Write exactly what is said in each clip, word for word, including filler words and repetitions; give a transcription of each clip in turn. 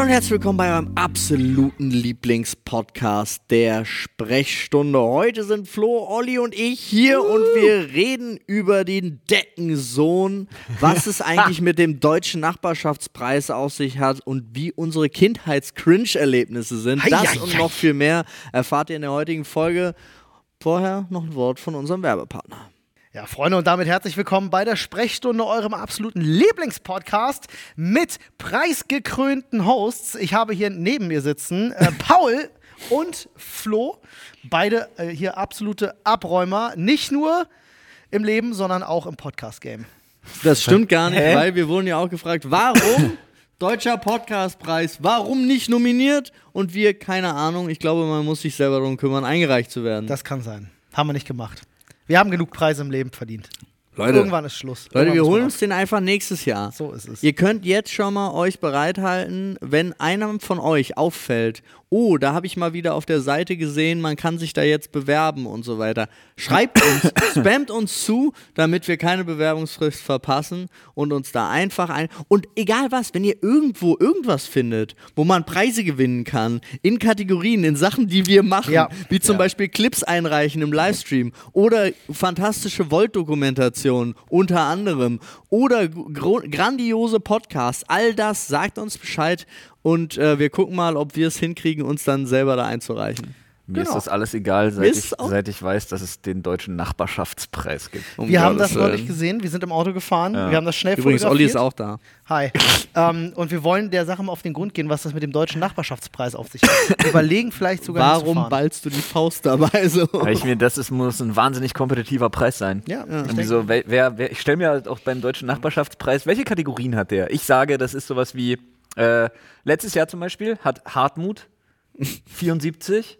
Hallo und herzlich willkommen bei eurem absoluten Lieblingspodcast der Sprechstunde. Heute sind Flo, Olli und ich hier uh. und wir reden über den Deckensohn, was es eigentlich mit dem deutschen Nachbarschaftspreis auf sich hat und wie unsere Kindheits-Cringe-Erlebnisse sind. Hei, das hei, und hei. noch viel mehr erfahrt ihr in der heutigen Folge. Vorher noch ein Wort von unserem Werbepartner. Ja, Freunde, und damit herzlich willkommen bei der Sprechstunde, eurem absoluten Lieblingspodcast mit preisgekrönten Hosts. Ich habe hier neben mir sitzen äh, Paul und Flo, beide äh, hier absolute Abräumer, nicht nur im Leben, sondern auch im Podcast-Game. Das stimmt gar nicht, Hä? weil wir wurden ja auch gefragt, warum Deutscher Podcastpreis, warum nicht nominiert? Und wir, keine Ahnung, ich glaube, man muss sich selber darum kümmern, eingereicht zu werden. Das kann sein. Haben wir nicht gemacht. Wir haben genug Preise im Leben verdient. Leute, Irgendwann ist Schluss. Leute, Irgendwann wir muss man holen auf- uns den einfach nächstes Jahr. So ist es. Ihr könnt jetzt schon mal euch bereithalten, wenn einem von euch auffällt, oh, da habe ich mal wieder auf der Seite gesehen, man kann sich da jetzt bewerben und so weiter. Schreibt uns, spammt uns zu, damit wir keine Bewerbungsfrist verpassen und uns da einfach ein... Und egal was, wenn ihr irgendwo irgendwas findet, wo man Preise gewinnen kann, in Kategorien, in Sachen, die wir machen, Ja. wie zum Ja. Beispiel Clips einreichen im Livestream oder fantastische Volt-Dokumentationen unter anderem oder gro- grandiose Podcasts, all das, sagt uns Bescheid und äh, wir gucken mal, ob wir es hinkriegen, uns dann selber da einzureichen. Mir Genau. ist das alles egal, Mir seit ist ich, auch- seit ich weiß, dass es den deutschen Nachbarschaftspreis gibt. Um Wir haben Gottes das neulich Willen. gesehen, wir sind im Auto gefahren, Ja. wir haben das schnell Übrigens, Olli fotografiert. ist auch da. Hi. ähm, und wir wollen der Sache mal auf den Grund gehen, was das mit dem deutschen Nachbarschaftspreis auf sich hat. Wir überlegen vielleicht sogar Warum hinzufahren. ballst du die Faust dabei so? Weil ich mir, das ist, muss ein wahnsinnig kompetitiver Preis sein. Ja, ich Irgendwie denke, so, wer, wer, wer, ich stelle mir halt auch beim deutschen Nachbarschaftspreis, welche Kategorien hat der? Ich sage, das ist sowas wie, äh, letztes Jahr zum Beispiel hat Hartmut vierundsiebzig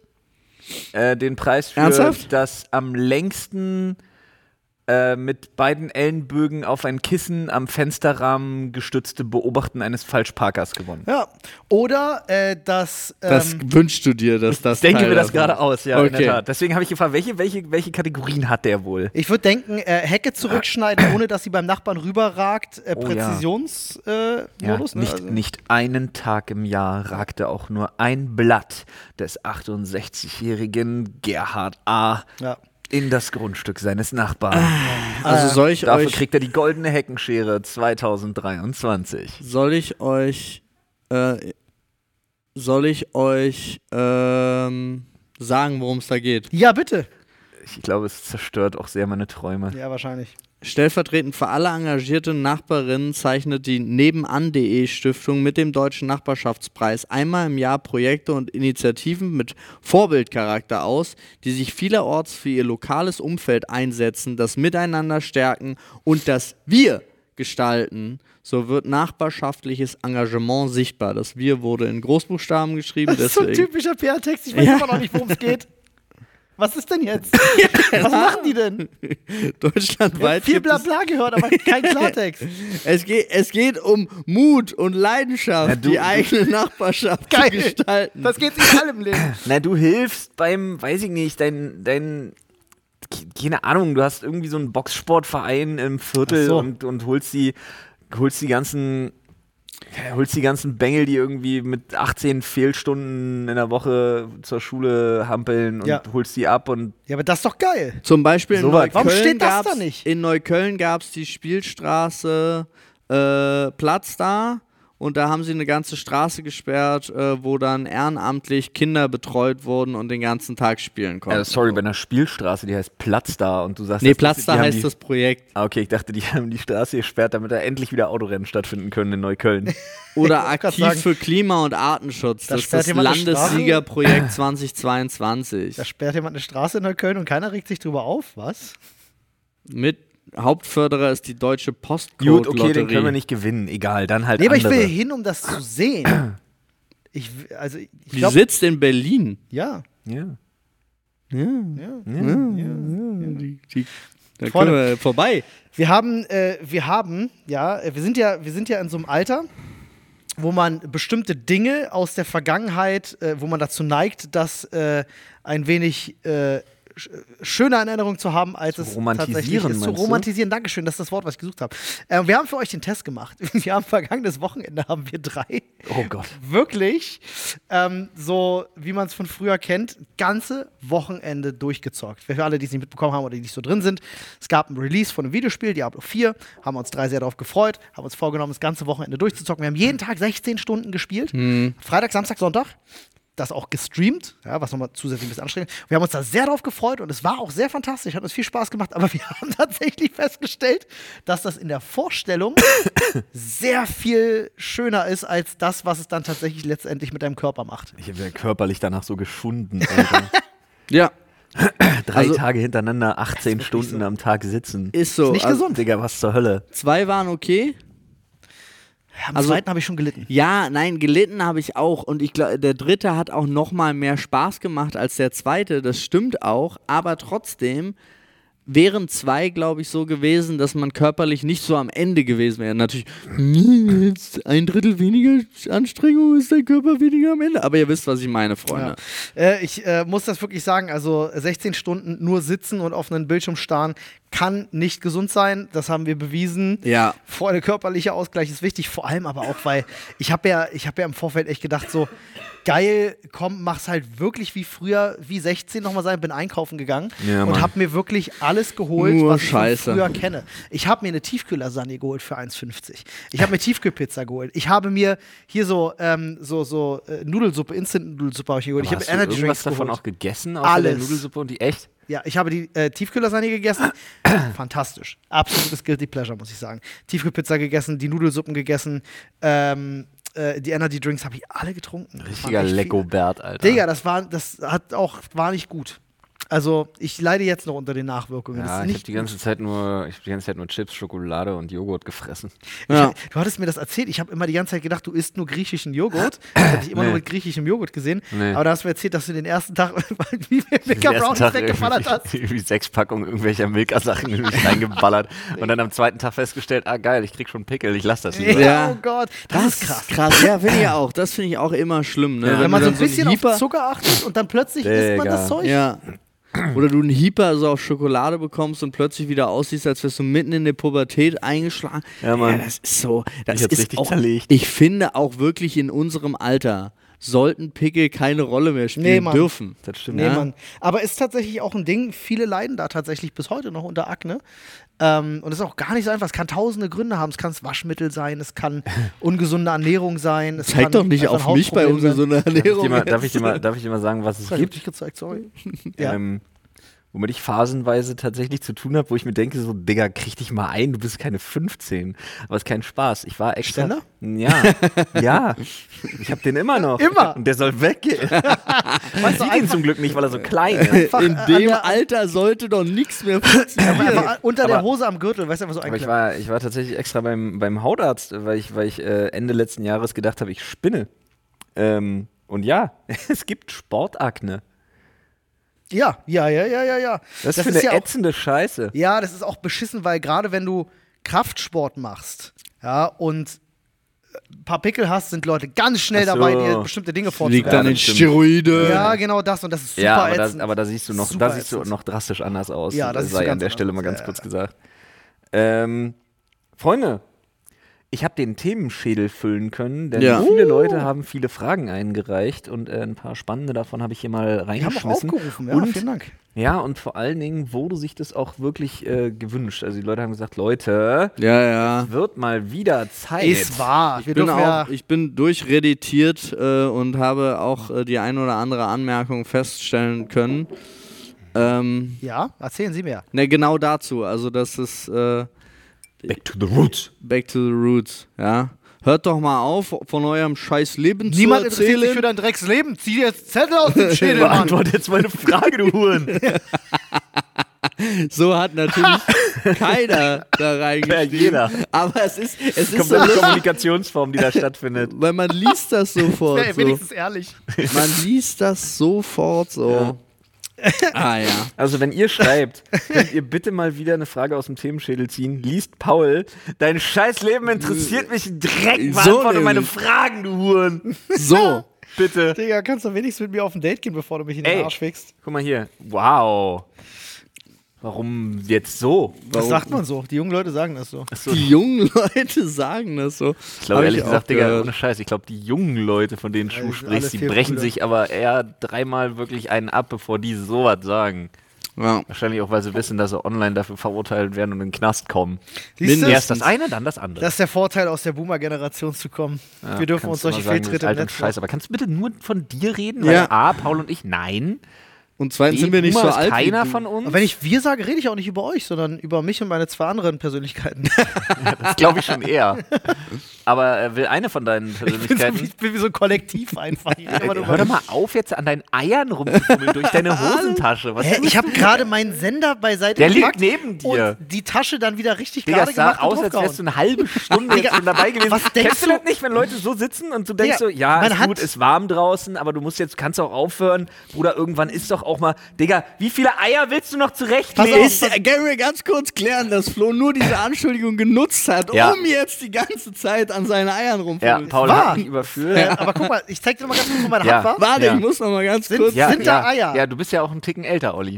äh, den Preis für Ernsthaft? das am längsten äh, mit beiden Ellenbögen auf ein Kissen am Fensterrahmen gestützte Beobachten eines Falschparkers gewonnen. ja. Oder äh, das, ähm, Das wünschst du dir, dass das Ich denke Teil mir das davon- gerade aus, ja, in Okay. der Tat. Deswegen habe ich gefragt, welche, welche, welche Kategorien hat der wohl? ich würde denken, äh, Hecke zurückschneiden, ohne dass sie beim Nachbarn rüberragt, äh, Oh, ja. Präzisionsmodus. Äh, Ja, Modus, ne? nicht, Also- nicht einen Tag im Jahr ragte auch nur ein Blatt des achtundsechzigjährigen Gerhard A. Ja. in das Grundstück seines Nachbarn. Also soll ich Dafür euch, kriegt er die goldene Heckenschere zweitausenddreiundzwanzig. soll ich euch, äh, soll ich euch ähm, sagen, worum es da geht? Ja, bitte. Ich glaube, es zerstört auch sehr meine Träume. Ja, wahrscheinlich. Stellvertretend für alle engagierten Nachbarinnen zeichnet die Nebenan.de Stiftung mit dem Deutschen Nachbarschaftspreis einmal im Jahr Projekte und Initiativen mit Vorbildcharakter aus, die sich vielerorts für ihr lokales Umfeld einsetzen, das Miteinander stärken und das Wir gestalten. So wird nachbarschaftliches Engagement sichtbar. Das Wir wurde in Großbuchstaben geschrieben. Das ist so ein deswegen typischer P R-Text. Ich weiß Ja. immer noch nicht, worum es geht. Was ist denn jetzt? Was machen die denn? Ich deutschlandweit hab viel gibt es Blabla gehört, aber kein Klartext. Es geht, es geht um Mut und Leidenschaft, Ja, du- die du- eigene Nachbarschaft Geil. zu gestalten. Das geht überall im Leben. Na, du hilfst beim, weiß ich nicht, dein, dein, keine Ahnung, du hast irgendwie so einen Boxsportverein im Viertel Ach so. und, und holst die, holst die ganzen, holst die ganzen Bengel, die irgendwie mit achtzehn Fehlstunden in der Woche zur Schule hampeln und Ja. holst die ab und Ja, aber das ist doch geil. Zum Beispiel in So weit. Neukölln Warum steht das gab's, da nicht? In Neukölln gab es die Spielstraße äh, Platz da und da haben sie eine ganze Straße gesperrt, äh, wo dann ehrenamtlich Kinder betreut wurden und den ganzen Tag spielen konnten. äh, sorry, bei einer Spielstraße, die heißt Platz da und du sagst, Nee, das- Platz die da haben heißt die, das Projekt. Ah, okay, ich dachte, die haben die Straße gesperrt, damit da endlich wieder Autorennen stattfinden können in Neukölln. Oder Ich wollte grad aktiv sagen, für Klima- und Artenschutz. da Das ist sperrt das jemand eine Straße? Landessiegerprojekt zweitausendzweiundzwanzig. Da sperrt jemand eine Straße in Neukölln und keiner regt sich drüber auf. Was? Mit Hauptförderer ist die Deutsche Postcode Gut, okay, Lotterie. den können wir nicht gewinnen, egal, dann halt Nee, aber ich andere. will hin, um das zu sehen. Ich, w- also, ich Die glaube, sitzt in Berlin. ja. Ja. Ja, ja. die, die, da Freunde. können wir vorbei. Wir haben, äh, wir haben, ja, äh, wir sind ja, wir sind ja in so einem Alter, wo man bestimmte Dinge aus der Vergangenheit, äh, wo man dazu neigt, das äh, ein wenig äh, sch schöner in Erinnerung zu haben, als es tatsächlich ist. Zu romantisieren, du? Dankeschön, das ist das Wort, was ich gesucht habe. Äh, wir haben für euch den Test gemacht. Wir haben vergangenes Wochenende, haben wir drei. Oh Gott. Wirklich, ähm, so wie man es von früher kennt, ganze Wochenende durchgezockt. Für alle, die es nicht mitbekommen haben oder die nicht so drin sind, es gab ein Release von einem Videospiel, Diablo vier, haben wir uns drei sehr darauf gefreut, haben uns vorgenommen, das ganze Wochenende durchzuzocken. Wir haben jeden Tag sechzehn Stunden gespielt. Hm. Freitag, Samstag, Sonntag. Das auch gestreamt, ja, was nochmal zusätzlich ein bisschen anstrengend. Wir haben uns da sehr drauf gefreut und es war auch sehr fantastisch, hat uns viel Spaß gemacht, aber wir haben tatsächlich festgestellt, dass das in der Vorstellung sehr viel schöner ist, als das, was es dann tatsächlich letztendlich mit deinem Körper macht. Ich habe ja körperlich danach so geschunden, Alter. Ja. Drei also, Tage hintereinander, achtzehn Stunden so. am Tag sitzen. Ist so. Ist nicht also, gesund. Digga, was zur Hölle. Zwei waren okay. Am also, zweiten habe ich schon gelitten. Ja, nein, gelitten habe ich auch. Und ich glaube, der dritte hat auch noch mal mehr Spaß gemacht als der zweite. Das stimmt auch. Aber trotzdem wären zwei, glaube ich, so gewesen, dass man körperlich nicht so am Ende gewesen wäre. Natürlich, jetzt ein Drittel weniger Anstrengung, ist der Körper weniger am Ende. Aber ihr wisst, was ich meine, Freunde. Ja. Äh, ich äh, muss das wirklich sagen, also sechzehn Stunden nur sitzen und auf einen Bildschirm starren, kann nicht gesund sein. Das haben wir bewiesen. Ja. Vor allem körperlicher Ausgleich ist wichtig, vor allem aber auch, weil ich habe ja, ich habe ja im Vorfeld echt gedacht, so geil, komm, mach's halt wirklich wie früher, wie sechzehn nochmal sein, bin einkaufen gegangen ja, und habe mir wirklich alles geholt, Nur was Scheiße. ich von früher kenne. Ich habe mir eine Tiefkühllasagne geholt für eins fünfzig. Ich habe mir Tiefkühlpizza geholt. Ich habe mir hier so ähm, so so äh, Nudelsuppe, Instant-Nudelsuppe habe ich geholt. Aber ich habe hast du Energy irgendwas Drinks davon geholt. auch gegessen, außer Alles. der Nudelsuppe und die echt? Ja, ich habe die äh, Tiefkühllasagne gegessen. Fantastisch. Absolutes Guilty Pleasure, muss ich sagen. Tiefkühlpizza gegessen, die Nudelsuppen gegessen, ähm, äh, die Energy Drinks habe ich alle getrunken. Richtiger Leckobert, Alter. Digga, das war, das hat auch, war nicht gut. Also, ich leide jetzt noch unter den Nachwirkungen. Das Ja, ist ich nicht habe die ganze Zeit nur, ich hab die ganze Zeit nur Chips, Schokolade und Joghurt gefressen. Ja. Ich, du hattest mir das erzählt. Ich habe immer die ganze Zeit gedacht, du isst nur griechischen Joghurt. Ich habe dich immer Nee. nur mit griechischem Joghurt gesehen. Nee. Aber da hast du mir erzählt, dass du den ersten Tag wie viel Milka Den ersten Brownies Tag weggeballert hast. irgendwie, irgendwie sechs Packungen irgendwelcher Milka-Sachen in mich reingeballert und dann am zweiten Tag festgestellt, ah geil, ich krieg schon Pickel, ich lass das lieber. Ja, Ja. oh Gott, das, ist krass. krass. Ja, finde ich auch. Das finde ich auch immer schlimm. Ne? Ja. Wenn man du so ein dann bisschen Hyper- auf Zucker achtet und dann plötzlich isst man Digga. das Zeug. Ja. Oder du einen Hyper so auf Schokolade bekommst und plötzlich wieder aussiehst, als wärst du mitten in der Pubertät eingeschlagen. Ja, Mann. das ist so. Das Ich hab's ist richtig auch, zerlegt. Ich finde auch wirklich in unserem Alter sollten Pickel keine Rolle mehr spielen Nee, Mann. dürfen. Das stimmt. Nee, Ja. Mann. Aber ist tatsächlich auch ein Ding, viele leiden da tatsächlich bis heute noch unter Akne. Ähm, und es ist auch gar nicht so einfach. Es kann tausende Gründe haben. Es kann das Waschmittel sein, es kann ungesunde Ernährung sein. Es Zeig kann doch nicht einfach auf ein mich bei Hautproblem sein. ungesunder Darf ich, Ernährung. dir mal, darf, ich jetzt. dir mal, darf ich dir mal sagen, was es Ich hab gibt? dich gezeigt, sorry. Ja. Ähm, womit ich phasenweise tatsächlich zu tun habe, wo ich mir denke, so, Digga, krieg dich mal ein, du bist keine fünfzehn. Aber ist kein Spaß. Ich war extra. Ständer? Ja, ja. Ich hab den immer noch. Immer? Und der soll weggehen. Man sieht ihn zum Glück nicht, weil er so klein ist. Einfach, In äh, an dem der- Alter sollte doch nichts mehr Aber funktionieren. einfach unter der Aber- Hose am Gürtel, weißt du, einfach so Aber ich einklemmen. war, ich war tatsächlich extra beim, beim Hautarzt, weil ich, weil ich äh, Ende letzten Jahres gedacht habe, ich spinne. Ähm, und ja, es gibt Sportakne. Ja, ja, ja, ja, ja, ja. Das, Das ist ist eine ja auch- ätzende Scheiße. Ja, das ist auch beschissen, weil gerade wenn du Kraftsport machst, ja, und ein paar Pickel hast, sind Leute ganz schnell Ach so. dabei, dir bestimmte Dinge Liegt vorzuwerfen. dann in das stimmt. Steroide. Ja, genau das und das ist super Ja, aber da, ätzend. aber da siehst du noch, Super da siehst du ätzend. noch drastisch anders aus. Ja, das siehst du sei ganz an der anders Stelle aus. mal ganz Ja, kurz ja. gesagt. Ähm, Freunde, ich habe den Themenschädel füllen können, denn Ja. viele Uh. Leute haben viele Fragen eingereicht und äh, ein paar spannende davon habe ich hier mal Die haben auch reingeschmissen. aufgerufen, ja, und, vielen Dank. ja, und vor allen Dingen wurde sich das auch wirklich äh, gewünscht. Also die Leute haben gesagt, Leute, Ja, ja. wird mal wieder Zeit. Ist wahr. Ich Wir bin, dürfen ja, auch, ich bin durchreditiert äh, und habe auch äh, die ein oder andere Anmerkung feststellen können. Ähm, ja, erzählen Sie mir. ne, genau dazu. Also, das ist äh, Back to the roots. Back to the Roots. Ja. Hört doch mal auf, von eurem scheiß Leben Niemand zu interessiert sich erzählen. für dein Drecksleben. Zieh dir jetzt Zettel aus dem Schädel, Mann. Beantworte jetzt meine Frage, du Huren. So hat natürlich keiner da reingeschrieben. Ja, jeder. Aber es ist, es ist so Komplette lustig, Kommunikationsform, die da stattfindet. weil man liest das sofort Wäre so. wenigstens ehrlich. Man liest das sofort so. Ah ja. Also wenn ihr schreibt, könnt ihr bitte mal wieder eine Frage aus dem Themenschädel ziehen. Liest Paul, dein scheiß Leben interessiert mich ein Dreck. So Beantworte meine nämlich. Fragen, du Huren. So. Bitte. Digga, kannst du wenigstens mit mir auf ein Date gehen, bevor du mich in den Ey, Arsch fickst? guck mal hier. Wow. Warum jetzt so? Das sagt man so. Die jungen Leute sagen das so. Achso. Die jungen Leute sagen das so. Ich glaube, Hab ehrlich ich gesagt, auch Digga, gehört. ohne Scheiß, ich glaube, die jungen Leute, von denen Ja, du die sind alle sprichst, die vier brechen Brüder. sich aber eher dreimal wirklich einen ab, bevor die sowas sagen. Ja. Wahrscheinlich auch, weil sie wissen, dass sie online dafür verurteilt werden und in den Knast kommen. Siehst du? Erst das eine, dann das andere. Das ist der Vorteil, aus der Boomer-Generation zu kommen. Ja, Wir dürfen uns kannst du solche immer sagen, das ist Fehltritte im alt und Netz Scheiße. Aber kannst du bitte nur von dir reden? Ja. Weil A, Paul und ich, nein. Und zweitens B, sind wir nicht Boomer so ist alt keiner wie du. von uns. Und wenn ich wir sage, rede ich auch nicht über euch, sondern über mich und meine zwei anderen Persönlichkeiten. Das glaube ich schon eher. Aber äh, will eine von deinen Ich bin, so, Persönlichkeiten... ich bin wie so ein Kollektiv einfach. Ich, rede immer nur Hör über doch mal auf, jetzt an deinen Eiern rumzufummeln durch deine Hosentasche. Was Hä, ich habe gerade meinen Sender beiseite Der liegt gepackt neben dir. und die Tasche dann wieder richtig Digga, gerade es sah gemacht und aus, als wärst du draufgehauen. eine halbe Stunde jetzt Digga, schon dabei gewesen. was denkst Kennst du du- das nicht, wenn Leute so sitzen und du denkst Digga, so, ja, man ist hat- gut, ist warm draußen, aber du musst jetzt, kannst auch aufhören. Bruder, irgendwann ist doch auch mal, Digga, wie viele Eier willst du noch zurechtlegen? Pass Ist, äh, können wir ganz kurz klären, dass Flo nur diese Anschuldigung genutzt hat, Ja. um jetzt die ganze Zeit an seinen Eiern Ja, rumfummeln. Paul wahr. hat mich überführt. Äh, aber guck mal, ich zeig dir mal ganz kurz, wo meine Ja. Hand war. Warte, Ja. ich muss noch mal ganz Sind- kurz. Ja, Sind da ja, Eier? Ja, du bist ja auch einen Ticken älter, Olli.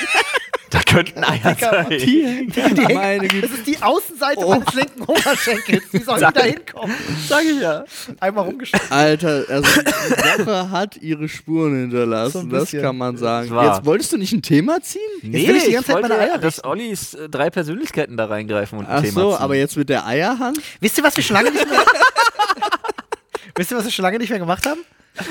Da könnten Eier sein. Die hängt Die meine hängt, Güte. das ist die Außenseite Oh. meines linken Oberschenkels. Wie soll ich da hinkommen? Sag ich ja. Einmal rumgeschaut. Alter, also die Woche hat ihre Spuren So hinterlassen, ein das bisschen. kann man sagen. Das war- Jetzt wolltest du nicht ein Thema ziehen? Nee, will ich die ich ganze Zeit wollte, meine Eier dass Ollis äh, drei Persönlichkeiten da reingreifen und ein Ach Thema so, ziehen. aber jetzt mit der Eierhand? Wisst ihr, was wir schon lange nicht mehr Wisst ihr, was wir schon lange nicht mehr gemacht haben?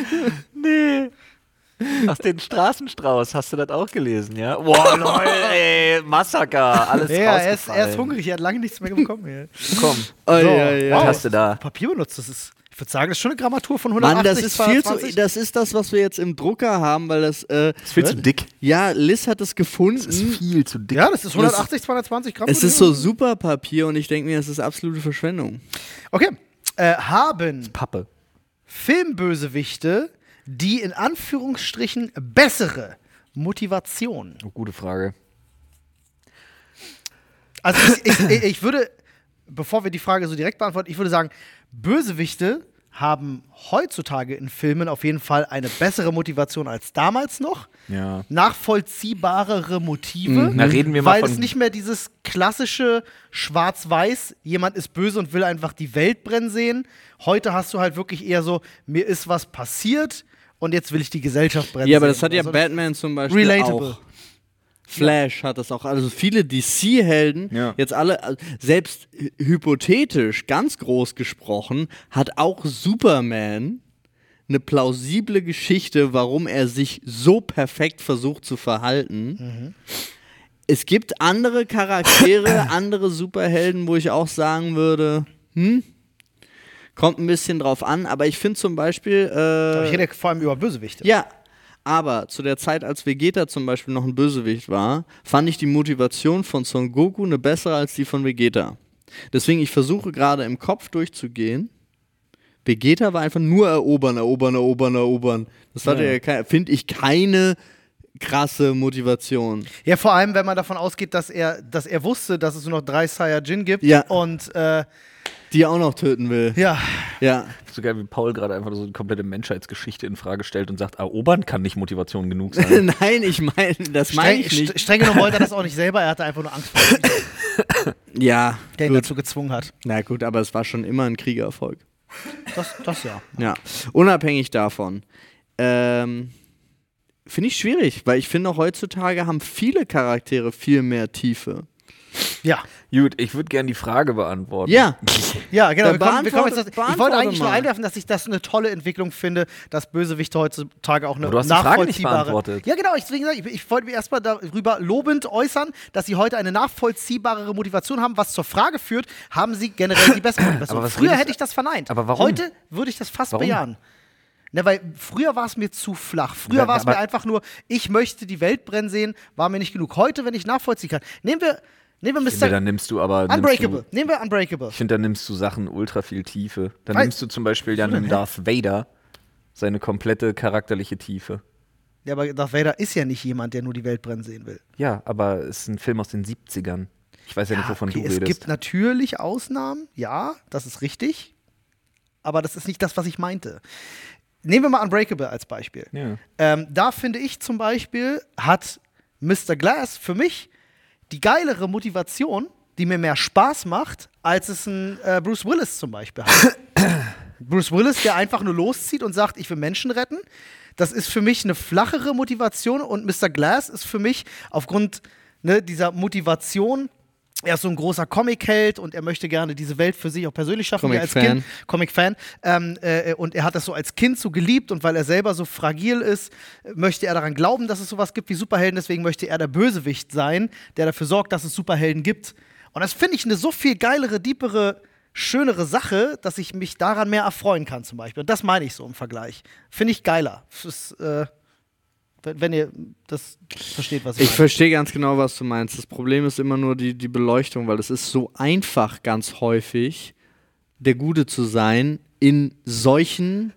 Nee. Aus den Straßenstrauß, hast du das auch gelesen, ja? Boah, lol, ey, Massaker, alles Ja, er ist, rausgefallen. er ist hungrig, er hat lange nichts mehr bekommen. Hier. Komm, Oh, So, ja, ja. was wow. hast du da? Papier benutzt, das ist, ich würde sagen, das ist schon eine Grammatur von Mann, hundertachtzig, das ist viel zu, zweihundertzwanzig. das ist das, was wir jetzt im Drucker haben, weil das, äh, Das ist viel zu dick. ja, Liz hat es gefunden. Das ist viel zu dick. Ja, das ist hundertachtzig, zweihundertzwanzig Gramm. Es ist so super Papier und ich denke mir, es ist absolute Verschwendung. Okay. Äh, haben Pappe. Filmbösewichte die in Anführungsstrichen bessere Motivation? Oh, gute Frage. Also ich, ich, ich würde, bevor wir die Frage so direkt beantworten, ich würde sagen, Bösewichte haben heutzutage in Filmen auf jeden Fall eine bessere Motivation als damals noch. Ja. Nachvollziehbarere Motive. Na, reden wir mal weil von- es nicht mehr dieses klassische Schwarz-Weiß, jemand ist böse und will einfach die Welt brennen sehen. Heute hast du halt wirklich eher so, mir ist was passiert und jetzt will ich die Gesellschaft brennen Ja, aber sehen. das hat ja Also, Batman zum Beispiel Relatable. auch. Flash hat das auch. Also viele D C-Helden, Ja. jetzt alle, also selbst hy- hypothetisch, ganz groß gesprochen, hat auch Superman eine plausible Geschichte, warum er sich so perfekt versucht zu verhalten. Es gibt andere Charaktere, andere Superhelden, wo ich auch sagen würde, hm, kommt ein bisschen drauf an, aber ich finde zum Beispiel. Äh, Aber ich rede vor allem über Bösewichte. ja, aber zu der Zeit, als Vegeta zum Beispiel noch ein Bösewicht war, fand ich die Motivation von Son Goku eine bessere als die von Vegeta. Deswegen, ich versuche gerade im Kopf durchzugehen. Vegeta war einfach nur erobern, erobern, erobern, erobern. Das hatte Ja. ja, kein- finde ich, keine krasse Motivation. Ja, vor allem, wenn man davon ausgeht, dass er, dass er wusste, dass es nur noch drei Saiyajin gibt. Ja. Und äh, Die er auch noch töten will. ja, Ja. So geil, wie Paul gerade einfach so die komplette Menschheitsgeschichte in Frage stellt und sagt, erobern kann nicht Motivation genug sein. Nein, ich meine, das meine streng, ich nicht. st- streng genommen wollte er das auch nicht selber, er hatte einfach nur Angst vor ihm, Ja, der ihn gut. dazu gezwungen hat. Na gut, aber es war schon immer ein Kriegererfolg. Das, das ja. Ja, unabhängig davon. Ähm, finde ich schwierig, weil ich finde, heutzutage haben viele Charaktere viel mehr Tiefe. Ja, Gut, ich würde gerne die Frage beantworten. Ja, ja genau. Dann Wir kommen, wir kommen jetzt, beantworte- ich wollte beantworte eigentlich nur mal. einwerfen, dass ich das eine tolle Entwicklung finde, dass Bösewichte heutzutage auch eine Aber du hast die Frage nicht nachvollziehbare. beantwortet. Ja, genau. Deswegen sag ich, ich wollte mir erstmal darüber lobend äußern, dass sie heute eine nachvollziehbarere Motivation haben, was zur Frage führt, haben sie generell die bessere Motivation. Aber was Früher redest- hätte ich das verneint. Aber warum? Heute würde ich das fast Warum? bejahen. Ne, weil früher war es mir zu flach. Früher Ja, war es aber- mir einfach nur, ich möchte die Welt brennen sehen, war mir nicht genug. Heute, wenn ich nachvollziehen kann. Nehmen wir, nehmen wir Ich finde, Mister dann nimmst du aber. Unbreakable. Nimmst du, Nehmen wir Unbreakable. ich finde, dann nimmst du Sachen ultra viel Tiefe. Dann Weil- nimmst du zum Beispiel ja einen Darth Vader, seine komplette charakterliche Tiefe. Ja, aber Darth Vader ist ja nicht jemand, der nur die Welt brennen sehen will. Ja, aber es ist ein Film aus den siebzigern. Ich weiß ja, nicht, wovon okay, du es redest. gibt natürlich Ausnahmen, ja, das ist richtig. Aber das ist nicht das, was ich meinte. nehmen wir mal Unbreakable als Beispiel. Ja. Ähm, da finde ich zum Beispiel, hat Mister Glass für mich die geilere Motivation, die mir mehr Spaß macht, als es ein äh, Bruce Willis zum Beispiel hat. Bruce Willis, der einfach nur loszieht und sagt, ich will Menschen retten. Das ist für mich eine flachere Motivation und Mister Glass ist für mich aufgrund ne, dieser Motivation, er ist so ein großer Comic-Held und er möchte gerne diese Welt für sich auch persönlich schaffen, wie als Kind. Comic-Fan. Ähm, äh, und er hat das so als Kind so geliebt und weil er selber so fragil ist, möchte er daran glauben, dass es sowas gibt wie Superhelden. Deswegen möchte er der Bösewicht sein, der dafür sorgt, dass es Superhelden gibt. Und das finde ich eine so viel geilere, deepere, schönere Sache, dass ich mich daran mehr erfreuen kann zum Beispiel. Und das meine ich so im Vergleich. Finde ich geiler. Das, äh, wenn ihr das versteht, was ich meine. Ich verstehe ganz genau, was du meinst. Das Problem ist immer nur die, die Beleuchtung, weil es ist so einfach ganz häufig, der Gute zu sein in solchen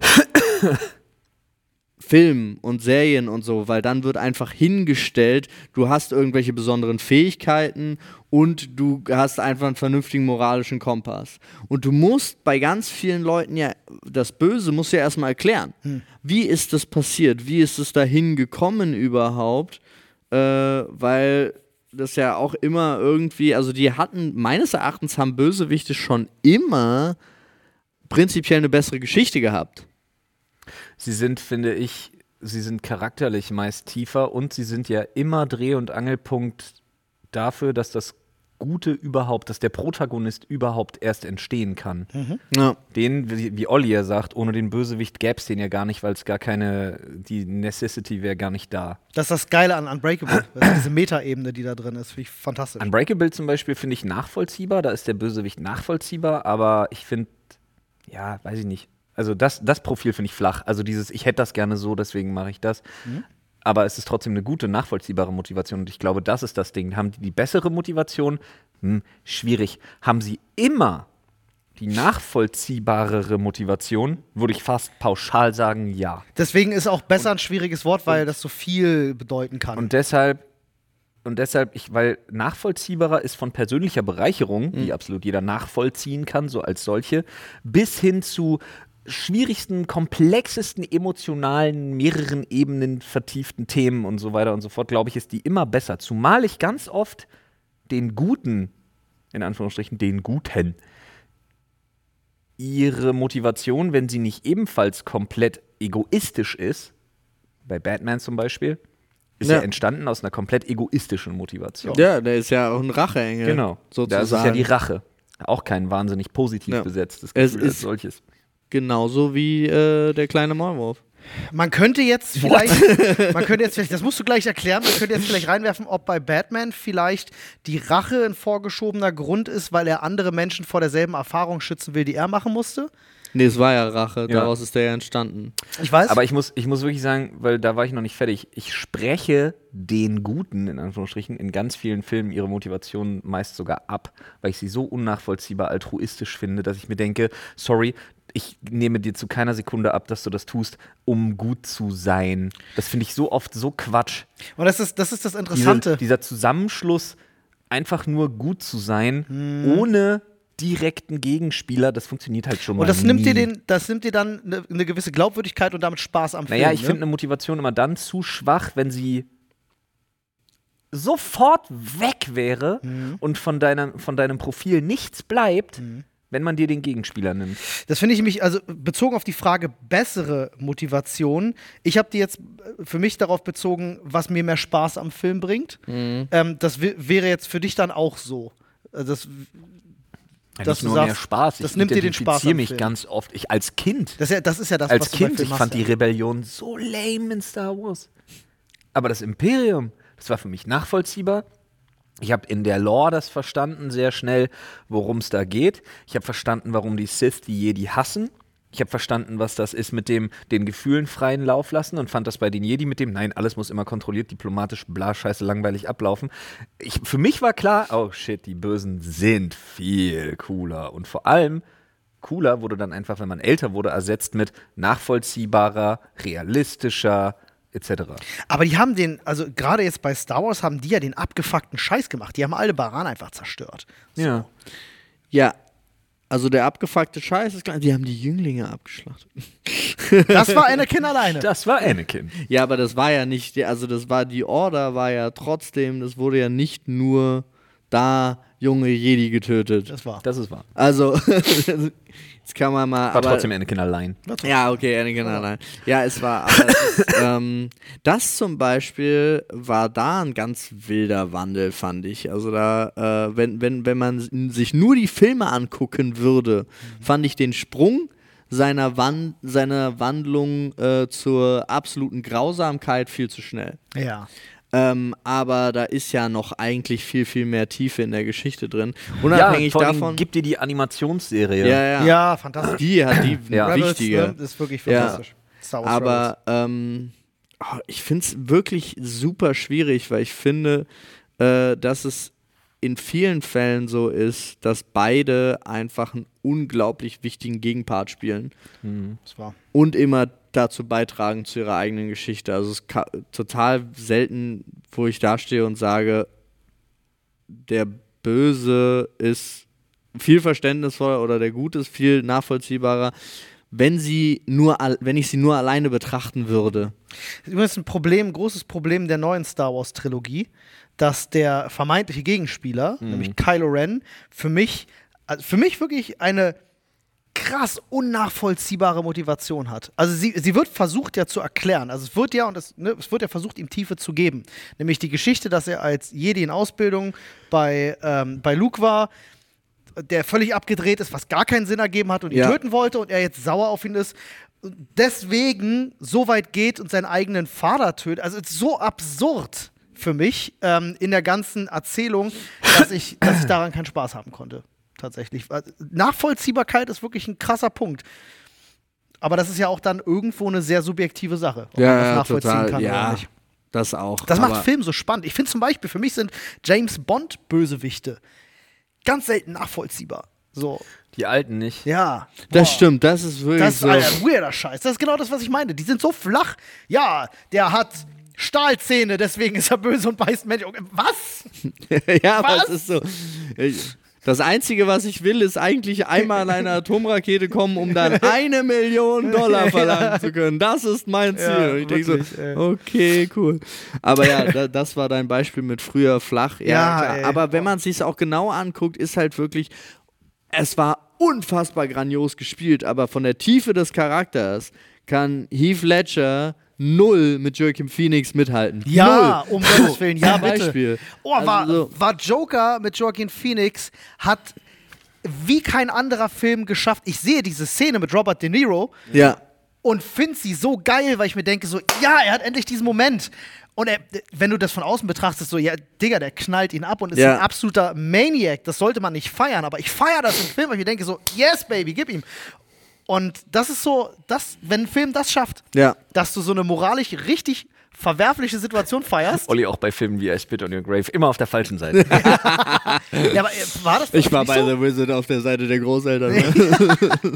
Filmen und Serien und so, weil dann wird einfach hingestellt, du hast irgendwelche besonderen Fähigkeiten und du hast einfach einen vernünftigen moralischen Kompass. Und du musst bei ganz vielen Leuten ja, das Böse musst du ja erstmal erklären. Hm. Wie ist das passiert? Wie ist es dahin gekommen überhaupt? Äh, weil das ja auch immer irgendwie, also die hatten, meines Erachtens haben Bösewichte schon immer prinzipiell eine bessere Geschichte gehabt. Sie sind, finde ich, sie sind charakterlich meist tiefer und sie sind ja immer Dreh- und Angelpunkt dafür, dass das Gute überhaupt, dass der Protagonist überhaupt erst entstehen kann. Mhm. Ja. Den, wie, wie Olli ja sagt, ohne den Bösewicht gäbe es den ja gar nicht, weil es gar keine, die Necessity wäre gar nicht da. Das ist das Geile an Unbreakable. Das ist diese Meta-Ebene, die da drin ist, finde ich fantastisch. Unbreakable zum Beispiel finde ich nachvollziehbar, da ist der Bösewicht nachvollziehbar, aber ich finde, ja, weiß ich nicht. Also das, das Profil finde ich flach. Also dieses, ich hätte das gerne so, deswegen mache ich das. Mhm. Aber es ist trotzdem eine gute, nachvollziehbare Motivation. Und ich glaube, das ist das Ding. Haben die die bessere Motivation? Hm, schwierig. Haben sie immer die nachvollziehbarere Motivation? Würde ich fast pauschal sagen, ja. Deswegen ist auch besser ein schwieriges Wort, weil das so viel bedeuten kann. Und deshalb, und deshalb ich, weil nachvollziehbarer ist von persönlicher Bereicherung, mhm. die absolut jeder nachvollziehen kann, so als solche, bis hin zu schwierigsten, komplexesten, emotionalen, mehreren Ebenen vertieften Themen und so weiter und so fort, glaube ich, ist die immer besser. Zumal ich ganz oft den Guten, in Anführungsstrichen, den Guten, ihre Motivation, wenn sie nicht ebenfalls komplett egoistisch ist, bei Batman zum Beispiel, ist ja, ja entstanden aus einer komplett egoistischen Motivation. Ja, der ist ja auch ein Racheengel. Genau, sozusagen. Das ist ja die Rache. Auch kein wahnsinnig positiv ja. besetztes Gefühl es als ist solches. Genauso wie äh, der kleine Maulwurf. Man könnte jetzt vielleicht, man könnte jetzt vielleicht, das musst du gleich erklären, man könnte jetzt vielleicht reinwerfen, ob bei Batman vielleicht die Rache ein vorgeschobener Grund ist, weil er andere Menschen vor derselben Erfahrung schützen will, die er machen musste. Nee, es war ja Rache, ja. daraus ist der ja entstanden. Ich weiß. Aber ich muss, ich muss wirklich sagen, weil da war ich noch nicht fertig, ich spreche den Guten, in Anführungsstrichen, in ganz vielen Filmen ihre Motivation meist sogar ab, weil ich sie so unnachvollziehbar altruistisch finde, dass ich mir denke, sorry, ich nehme dir zu keiner Sekunde ab, dass du das tust, um gut zu sein. Das finde ich so oft so Quatsch. Und das ist das, ist das Interessante. Diese, dieser Zusammenschluss, einfach nur gut zu sein, hm. ohne direkten Gegenspieler, das funktioniert halt schon mal Und das nie. nimmt dir den, das nimmt dir dann eine, eine gewisse Glaubwürdigkeit und damit Spaß am Film. Naja, ich ne? finde eine Motivation immer dann zu schwach, wenn sie sofort weg wäre mhm. und von deinem, von deinem Profil nichts bleibt, mhm. wenn man dir den Gegenspieler nimmt. Das finde ich mich, also bezogen auf die Frage bessere Motivation, ich habe die jetzt für mich darauf bezogen, was mir mehr Spaß am Film bringt. Mhm. Ähm, das w- wäre jetzt für dich dann auch so. Das, Ja, dass nicht du nur sagst, mehr Spaß. das Ich nimmt dir den Spaß identifiziere am mich Film. ganz oft. Ich als Kind. Das ist ja das, ist ja das als was du bei Kind, Film ich hast, fand ja. die Rebellion so lame in Star Wars. Aber das Imperium, das war für mich nachvollziehbar. Ich habe in der Lore das verstanden, sehr schnell, worum es da geht. Ich habe verstanden, warum die Sith die Jedi hassen. Ich habe verstanden, was das ist mit dem den Gefühlen freien Lauf lassen und fand das bei den Jedi mit dem, nein, alles muss immer kontrolliert, diplomatisch, bla, scheiße, langweilig ablaufen. Ich, für mich war klar, oh shit, die Bösen sind viel cooler. Und vor allem, cooler wurde dann einfach, wenn man älter wurde, ersetzt mit nachvollziehbarer, realistischer, et cetera. Aber die haben den, also gerade jetzt bei Star Wars haben die ja den abgefuckten Scheiß gemacht. Die haben Aldebaran einfach zerstört. So. Ja. Ja, Also der abgefuckte Scheiß ist klar, die haben die Jünglinge abgeschlachtet. Das war Anakin alleine. Das war Anakin. Ja, aber das war ja nicht, also das war, die Order war ja trotzdem, das wurde ja nicht nur da junge Jedi getötet. Das war. Das ist wahr. Also, jetzt kann man mal. War aber, trotzdem Anakin allein. Ja, okay, Anakin allein. Ja, es war, aber es ist, ähm, das zum Beispiel war da ein ganz wilder Wandel, fand ich. Also da, äh, wenn, wenn, wenn man sich nur die Filme angucken würde, mhm. fand ich den Sprung seiner, Wand, seiner Wandlung äh, zur absoluten Grausamkeit viel zu schnell. Ja. Ähm, aber da ist ja noch eigentlich viel, viel mehr Tiefe in der Geschichte drin. Unabhängig ja, vor davon. Gibt dir die Animationsserie. Ja, ja. Ja, fantastisch. Die hat die ja. wichtige. Rebels, ne, ist wirklich fantastisch. Ja. Star Wars aber ähm, oh, ich finde es wirklich super schwierig, weil ich finde, äh, dass es in vielen Fällen so ist, dass beide einfach einen unglaublich wichtigen Gegenpart spielen. Mhm. Das war. Und immer dazu beitragen zu ihrer eigenen Geschichte. Also es ist ka- total selten, wo ich dastehe und sage, der Böse ist viel verständnisvoller oder der Gute ist viel nachvollziehbarer, wenn sie nur, wenn ich sie nur alleine betrachten würde. Übrigens ein Problem, ein großes Problem der neuen Star Wars Trilogie, dass der vermeintliche Gegenspieler, mhm. nämlich Kylo Ren, für mich, also für mich wirklich eine krass unnachvollziehbare Motivation hat. Also sie, sie wird versucht ja zu erklären. Also es wird ja, und es, ne, es wird ja versucht, ihm Tiefe zu geben. Nämlich die Geschichte, dass er als Jedi in Ausbildung bei, ähm, bei Luke war, der völlig abgedreht ist, was gar keinen Sinn ergeben hat und ihn ja. töten wollte und er jetzt sauer auf ihn ist. Deswegen so weit geht und seinen eigenen Vater tötet. Also es ist so absurd für mich ähm, in der ganzen Erzählung, dass ich, dass ich daran keinen Spaß haben konnte. Tatsächlich. Nachvollziehbarkeit ist wirklich ein krasser Punkt. Aber das ist ja auch dann irgendwo eine sehr subjektive Sache, ob ja, man das ja, nachvollziehen total. kann ja, oder nicht. Das auch. Das aber macht Film so spannend. Ich finde zum Beispiel, für mich sind James Bond-Bösewichte ganz selten nachvollziehbar. So. Die Alten nicht. Ja. Das Boah. stimmt, das ist wirklich Das ist so. ein weirder Scheiß. Das ist genau das, was ich meine. Die sind so flach. Ja, der hat Stahlzähne, deswegen ist er böse und beißt Menschen. Was? Ja, aber Was? es ist so. Das Einzige, was ich will, ist eigentlich einmal an eine Atomrakete kommen, um dann eine Million Dollar verlangen zu können. Das ist mein Ziel. Ja, und ich denke wirklich, so, ey. okay, cool. Aber ja, da, das war dein Beispiel mit früher flach. Ja, Ja, klar. ey. Aber wenn man es sich auch genau anguckt, ist halt wirklich, es war unfassbar grandios gespielt, aber von der Tiefe des Charakters kann Heath Ledger null mit Joaquin Phoenix mithalten. Ja, null. um Gottes Willen, ja, Zum bitte. Beispiel. Oh, war, Also so- war Joker mit Joaquin Phoenix, hat wie kein anderer Film geschafft. Ich sehe diese Szene mit Robert De Niro Ja. und finde sie so geil, weil ich mir denke so, ja, er hat endlich diesen Moment. Und er, wenn du das von außen betrachtest, so, ja, Digga, der knallt ihn ab und ist Ja. ein absoluter Maniac. Das sollte man nicht feiern, aber ich feiere das im Film, weil ich mir denke so, yes, Baby, gib ihm. Und das ist so, das, wenn ein Film das schafft, Ja. dass du so eine moralisch richtig verwerfliche Situation feierst. Olli auch bei Filmen wie I Spit on Your Grave immer auf der falschen Seite. Ja, aber äh, war das Ich war nicht bei so? The Wizard auf der Seite der Großeltern. Ne?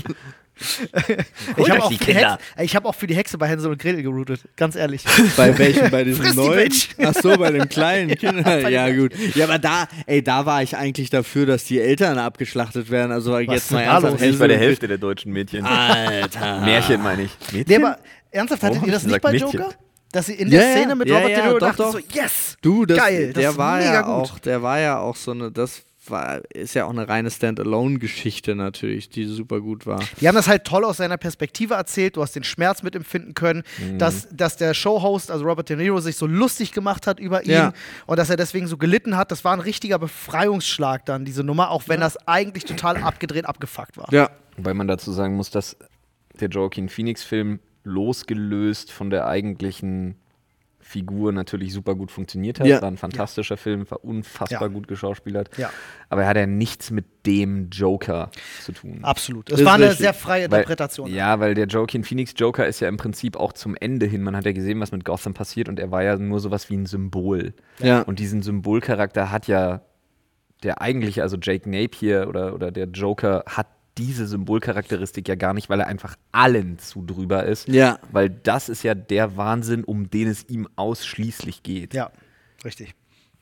Ich habe euch auch, die für die Kinder. Hexe- ich hab auch für die Hexe bei Hänsel und Gretel geroutet, ganz ehrlich. Bei welchen? Bei diesem Friss die neuen? Bitch. Ach so, bei dem kleinen Kind. bei Ja, dem- gut. Ja, aber da, ey, da war ich eigentlich dafür, dass die Eltern abgeschlachtet werden. Also jetzt ist mal denn da ernsthaft. los? Nicht bei der Hänsel- Hälfte der deutschen Mädchen. Alter. Märchen meine ich. Mädchen? Nee, aber ernsthaft, hattet Warum ihr hab das ich nicht gesagt bei Mädchen? Joker? Dass sie in der Ja, ja. Szene mit Ja, Robert ja, De Niro doch, dachten doch. so, yes, Du, das, geil, das der ist war mega ja gut. auch, der war ja auch so eine, das war, ist ja auch eine reine Standalone-Geschichte natürlich, die super gut war. Die haben das halt toll aus seiner Perspektive erzählt, du hast den Schmerz mitempfinden können, Mhm. dass, dass der Showhost, also Robert De Niro, sich so lustig gemacht hat über ihn Ja. und dass er deswegen so gelitten hat. Das war ein richtiger Befreiungsschlag dann, diese Nummer, auch wenn das eigentlich total abgedreht, abgefuckt war. Ja. Wobei man dazu sagen muss, dass der Joaquin Phoenix-Film losgelöst von der eigentlichen Figur natürlich super gut funktioniert hat. Ja. War ein fantastischer Film, war unfassbar Ja. gut geschauspielert. Ja. Aber er hat ja nichts mit dem Joker zu tun. Absolut. Es Ist war eine richtig. sehr freie Weil, Interpretation. ja, weil der Joaquin Phoenix Joker ist ja im Prinzip auch zum Ende hin, man hat ja gesehen, was mit Gotham passiert und er war ja nur sowas wie ein Symbol. Ja. Und diesen Symbolcharakter hat ja der eigentliche, also Jake Napier oder, oder der Joker hat diese Symbolcharakteristik ja gar nicht, weil er einfach allen zu drüber ist. Ja. Weil das ist ja der Wahnsinn, um den es ihm ausschließlich geht. Ja, richtig.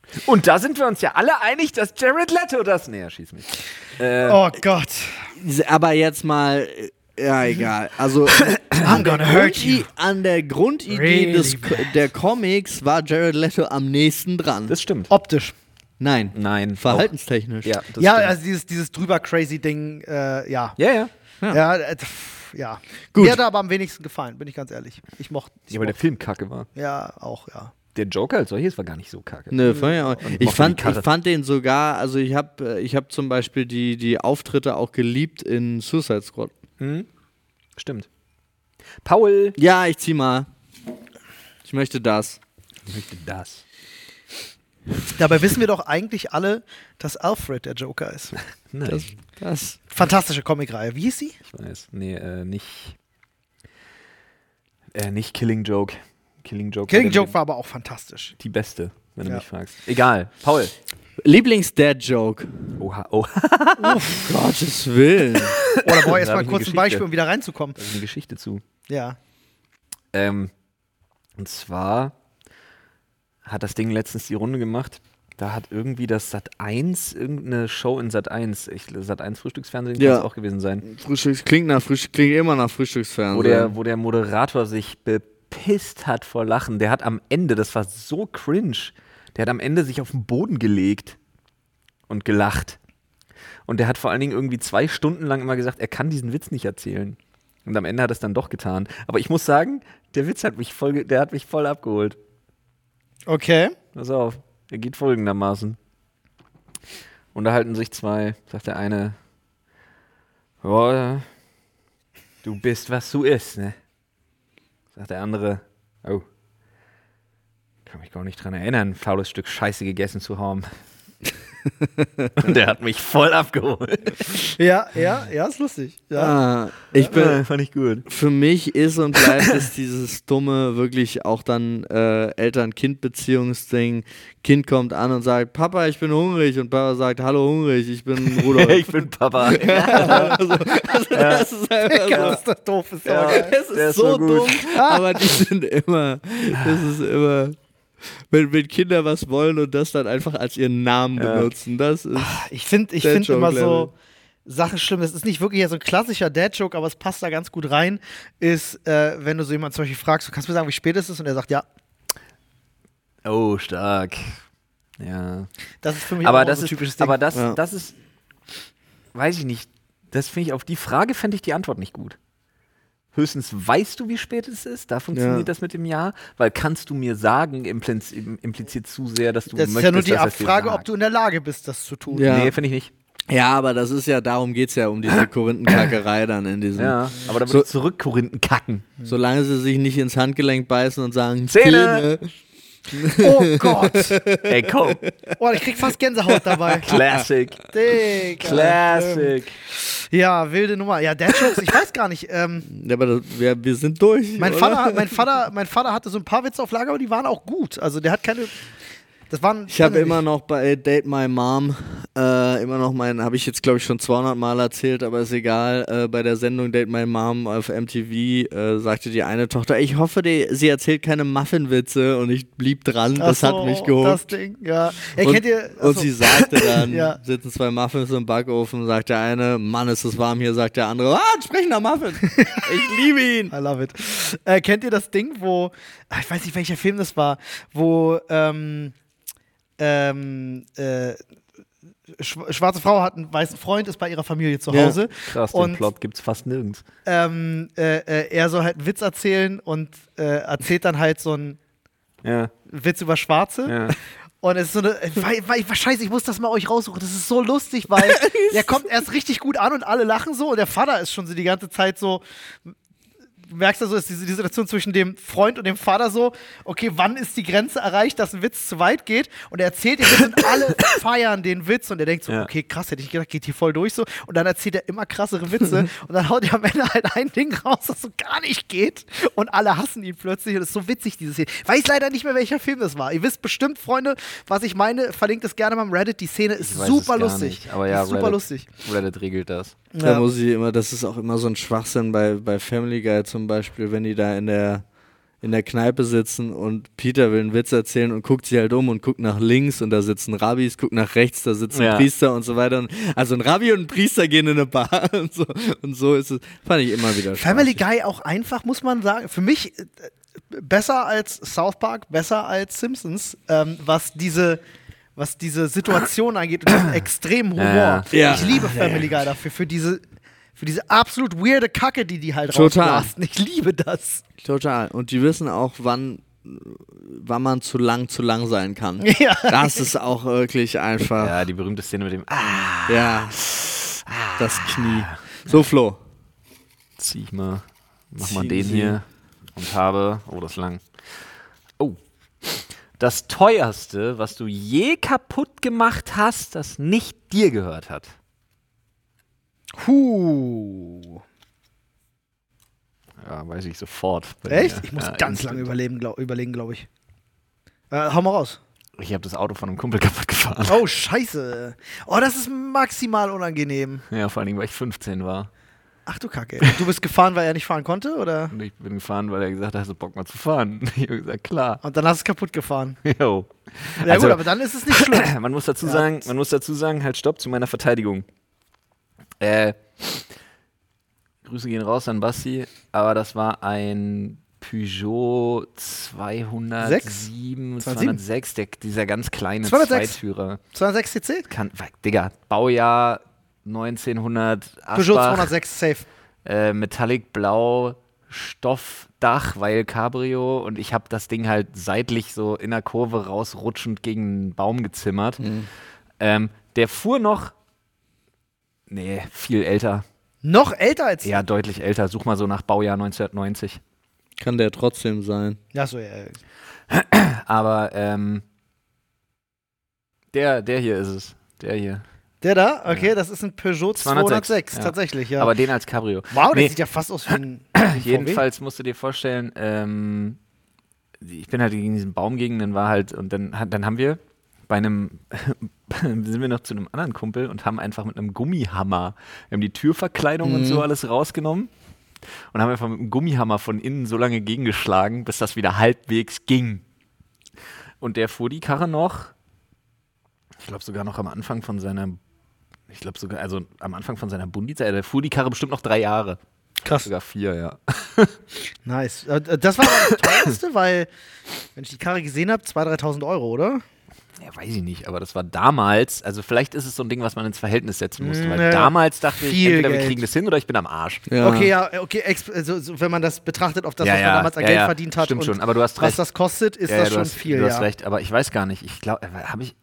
Und da sind wir uns ja alle einig, dass Jared Leto das... Nee, er schießt mich. Äh, Oh Gott. Aber jetzt mal, äh, ja egal. Also I'm gonna hurt you. an der Grundidee Really des, bad. der Comics war Jared Leto am nächsten dran. das stimmt. Optisch. Nein, Nein. verhaltenstechnisch. Auch, ja, das Ja, stimmt. also dieses, dieses drüber crazy Ding, äh, ja. Ja, ja. Ja, äh, pff, ja. Gut. Mir hat er aber am wenigsten gefallen, bin ich ganz ehrlich. Ich mochte. Ja, weil der Film kacke war. Ja, auch, ja. Der Joker als solches war gar nicht so kacke. Ne, fand ich auch. Und Ich mochte fand, die Karre. ich fand den sogar, also ich habe ich hab zum Beispiel die, die Auftritte auch geliebt in Suicide Squad. Mhm. Stimmt. Paul. Ja, ich zieh mal. Ich möchte das. Ich möchte das. Dabei wissen wir doch eigentlich alle, dass Alfred der Joker ist. Nein, Das, das. Fantastische Comicreihe. Wie hieß sie? ich weiß. Nee, äh, nicht. Äh, nicht Killing Joke. Killing Joke. Killing war der- Joke war aber auch fantastisch. die beste, wenn Ja. du mich fragst. Egal. Paul. Lieblings-Dad-Joke. Oha, oh. Gottes Willen. Oh, da brauche ich Da erstmal hab ich eine kurz ein Geschichte. Beispiel, um wieder reinzukommen. Da ist eine Geschichte zu. Ja. Ähm, und zwar hat das Ding letztens die Runde gemacht. Da hat irgendwie das Sat eins, irgendeine Show in Sat eins, ich, Sat eins Frühstücksfernsehen Ja. kann es auch gewesen sein, Frühstücks klingt, nach Frühstück, klingt immer nach wo Frühstücksfernsehen. der, wo der Moderator sich bepisst hat vor Lachen. Der hat am Ende, das war so cringe, der hat am Ende sich auf den Boden gelegt und gelacht. Und der hat vor allen Dingen irgendwie zwei Stunden lang immer gesagt, er kann diesen Witz nicht erzählen. Und am Ende hat er es dann doch getan. Aber ich muss sagen, der Witz hat mich voll, ge- der hat mich voll abgeholt. Okay. Pass auf, er geht folgendermaßen. Unterhalten sich zwei, sagt der eine, oh, du bist, was du isst, ne? Sagt der andere, oh, kann mich gar nicht dran erinnern, ein faules Stück Scheiße gegessen zu haben. Und der hat mich voll abgeholt. Ja, ja, ja, ist lustig. Ja. Ah, ich bin, Ja, fand ich gut. für mich ist und bleibt es dieses dumme, wirklich auch dann äh, Eltern-Kind-Beziehungsding. Kind kommt an und sagt, Papa, ich bin hungrig. Und Papa sagt, hallo hungrig, ich bin Rudolf. Ich bin Papa. also, also das ist einfach so. Das ist das doof, ist Ja. aber geil. Das Der ist ist so so gut. dumm, aber die sind immer, das ist immer, wenn, wenn Kinder was wollen und das dann einfach als ihren Namen Ja. benutzen, das ist, Ich finde ich Dad find Joke immer Level. so Sachen schlimm. Das ist nicht wirklich ja so ein klassischer Dad-Joke, aber es passt da ganz gut rein. Ist, äh, wenn du so jemanden zum Beispiel fragst, du kannst mir sagen, wie spät es ist, und er sagt, ja, Oh, stark. Ja. das ist für mich Aber auch das so ein ist, typisches Ding. aber das, Ja. das ist, weiß ich nicht. Das finde ich, auf die Frage fände ich die Antwort nicht gut. Höchstens weißt du, wie spät es ist, da funktioniert Ja. das mit dem Ja, weil kannst du mir sagen, impliz impliziert zu sehr, dass du das möchtest, ist ja nur die dass er es dir Abfrage, sagt. ob du in der Lage bist, das zu tun. Ja. Nee, finde ich nicht. ja, aber das ist ja, darum geht es ja, um diese Korinthenkackerei dann in diesem, Ja, aber da So- würde ich zurück Korinthen kacken. solange sie sich nicht ins Handgelenk beißen und sagen, Zähne. Oh Gott. Ey, komm. Oh, ich krieg fast Gänsehaut dabei. Classic. Digga. Classic. Ja, wilde Nummer. Ja, Dad-Jokes, ich weiß gar nicht. Ähm, Ja, aber das, wir, wir sind durch. mein, oder? Vater, mein, Vater, mein Vater hatte so ein paar Witze auf Lager, aber die waren auch gut. Also der hat keine. Das waren. Ich habe weiß immer nicht. noch bei Date My Mom, äh, immer noch mein, habe ich jetzt glaube ich schon zweihundert Mal erzählt, aber ist egal, äh, bei der Sendung Date My Mom auf M T V äh, sagte die eine Tochter, ich hoffe, die, sie erzählt keine Muffin-Witze, und ich blieb dran, Ach das so, hat mich geholt. Das Ding, ja. Ey, und, kennt ihr, und achso. sie sagte dann, Ja. sitzen zwei Muffins im Backofen, sagt der eine, Mann, ist es warm hier, sagt der andere, ah, ein sprechender Muffin, ich liebe ihn. I love it. Äh, kennt ihr das Ding, wo, ach, ich weiß nicht, welcher Film das war, wo ähm, ähm, äh, Sch- schwarze Frau hat einen weißen Freund, ist bei ihrer Familie zu Ja. Hause. Krass, den Und Plot gibt's fast nirgends. ähm, äh, äh, er soll halt einen Witz erzählen und äh, erzählt dann halt so einen Ja, Witz über Schwarze. ja. Und es ist so eine, weil, weil, scheiße, ich muss das mal euch raussuchen. Das ist so lustig, weil der kommt erst richtig gut an und alle lachen so, und der Vater ist schon so die ganze Zeit so. Du merkst also, ist diese die Situation zwischen dem Freund und dem Vater so, okay, wann ist die Grenze erreicht, dass ein Witz zu weit geht? Und er erzählt den Witz und alle feiern den Witz, und er denkt so, Ja. okay, krass, hätte ich gedacht, geht hier voll durch so. Und dann erzählt er immer krassere Witze und dann haut er am Ende halt ein Ding raus, das so gar nicht geht, und alle hassen ihn plötzlich, und das ist so witzig, diese Szene. Ich weiß leider nicht mehr, welcher Film das war. Ihr wisst bestimmt, Freunde, was ich meine, verlinkt es gerne mal im Reddit. Die Szene ist Ich weiß super es gar lustig. nicht, aber Die ja, ist super Reddit. lustig. Reddit regelt das. Da Ja. muss ich immer, das ist auch immer so ein Schwachsinn bei, bei Family Guy zum Beispiel, wenn die da in der in der Kneipe sitzen und Peter will einen Witz erzählen und guckt sich halt um und guckt nach links und da sitzen Rabbis, guckt nach rechts, da sitzen Ja. Priester und so weiter. Und, also ein Rabbi und ein Priester gehen in eine Bar und so, und so ist es. Fand ich immer wieder Family spaßig. Guy auch einfach, muss man sagen. Für mich äh, besser als South Park, besser als Simpsons, ähm, was diese was diese Situation angeht und den extremen Humor. Ja. Ja. Ich liebe Family Guy dafür, für diese, für diese absolut weirde Kacke, die die halt Total. rausblasen. Ich liebe das. Total. Und die wissen auch, wann, wann man zu lang zu lang sein kann. Ja. Das ist auch wirklich einfach. Ja, die berühmte Szene mit dem Ah, Ja. Das Knie. So, Flo. zieh ich mal, mach mal Ziehen den Sie. hier und habe, oh, das ist lang. Oh. Das teuerste, was du je kaputt gemacht hast, das nicht dir gehört hat. Huh. Ja, weiß ich sofort. bei Echt? mir. Ich muss Ja, ganz instant. lange überlegen, glaub, überlegen, glaube ich. Äh, hau mal raus. Ich habe das Auto von einem Kumpel kaputt gefahren. Oh, scheiße. Oh, das ist maximal unangenehm. Ja, vor allen Dingen, weil ich fünfzehn war. Ach du Kacke. Du bist gefahren, weil er nicht fahren konnte, oder? Und ich bin gefahren, weil er gesagt hat, hast du Bock mal zu fahren? Ich habe gesagt, klar. Und dann hast du es kaputt gefahren. Jo. Ja Also- gut, aber dann ist es nicht schlimm. Man muss dazu Ja. sagen, man muss dazu sagen, halt stopp, zu meiner Verteidigung. Äh, Grüße gehen raus an Basti, aber das war ein Peugeot zweihundertsieben, zweihundertsechs, der, dieser ganz kleine zweihundertsechs. Zweitürer. zweihundertsechs C C? Kann, Digga, Baujahr neunzehnhundert, Peugeot Aschbach, zweihundertsechs safe. äh, Metallic Blau, Stoffdach, weil Cabrio, und ich habe das Ding halt seitlich so in der Kurve rausrutschend gegen einen Baum gezimmert. Ähm, der fuhr noch, nee, viel älter, Noch älter als. ja, deutlich älter. Such mal so nach Baujahr neunzehnhundertneunzig. Kann der trotzdem sein. Ja, so, ja. ja. Aber ähm, der, der hier ist es, der hier. Der da? Okay, das ist ein Peugeot zweihundertsechs, zweihundertsechs, ja. tatsächlich, ja. Aber den als Cabrio. wow, der Nee. sieht ja fast aus wie ein, wie ein Jedenfalls musst du dir vorstellen, ähm, ich bin halt gegen diesen Baum gegen, dann war halt, und dann, hat- dann haben wir bei einem, sind wir noch zu einem anderen Kumpel und haben einfach mit einem Gummihammer, wir haben die Türverkleidung und so alles rausgenommen und haben einfach mit einem Gummihammer von innen so lange gegengeschlagen, bis das wieder halbwegs ging. Und der fuhr die Karre noch, ich glaube sogar noch am Anfang von seiner, ich glaube sogar, also am Anfang von seiner Bundizeit, der fuhr die Karre bestimmt noch drei Jahre. Krass. Sogar vier, ja. Nice. Äh, Das war aber das teuerste, weil, wenn ich die Karre gesehen habe, zweitausend, dreitausend Euro, oder? Ja, weiß ich nicht, aber das war damals, also vielleicht ist es so ein Ding, was man ins Verhältnis setzen musste, weil Ja, damals dachte ich, viel entweder wir Geld. kriegen das hin oder ich bin am Arsch. Ja. Okay, ja, okay, exp- also, so, wenn man das betrachtet, auf das, was man damals an ja, Geld ja, verdient hat stimmt und schon, aber du hast was recht. das kostet, ist Ja, das ja, du schon hast, viel, du ja. hast recht, aber ich weiß gar nicht, ich glaube, habe ich,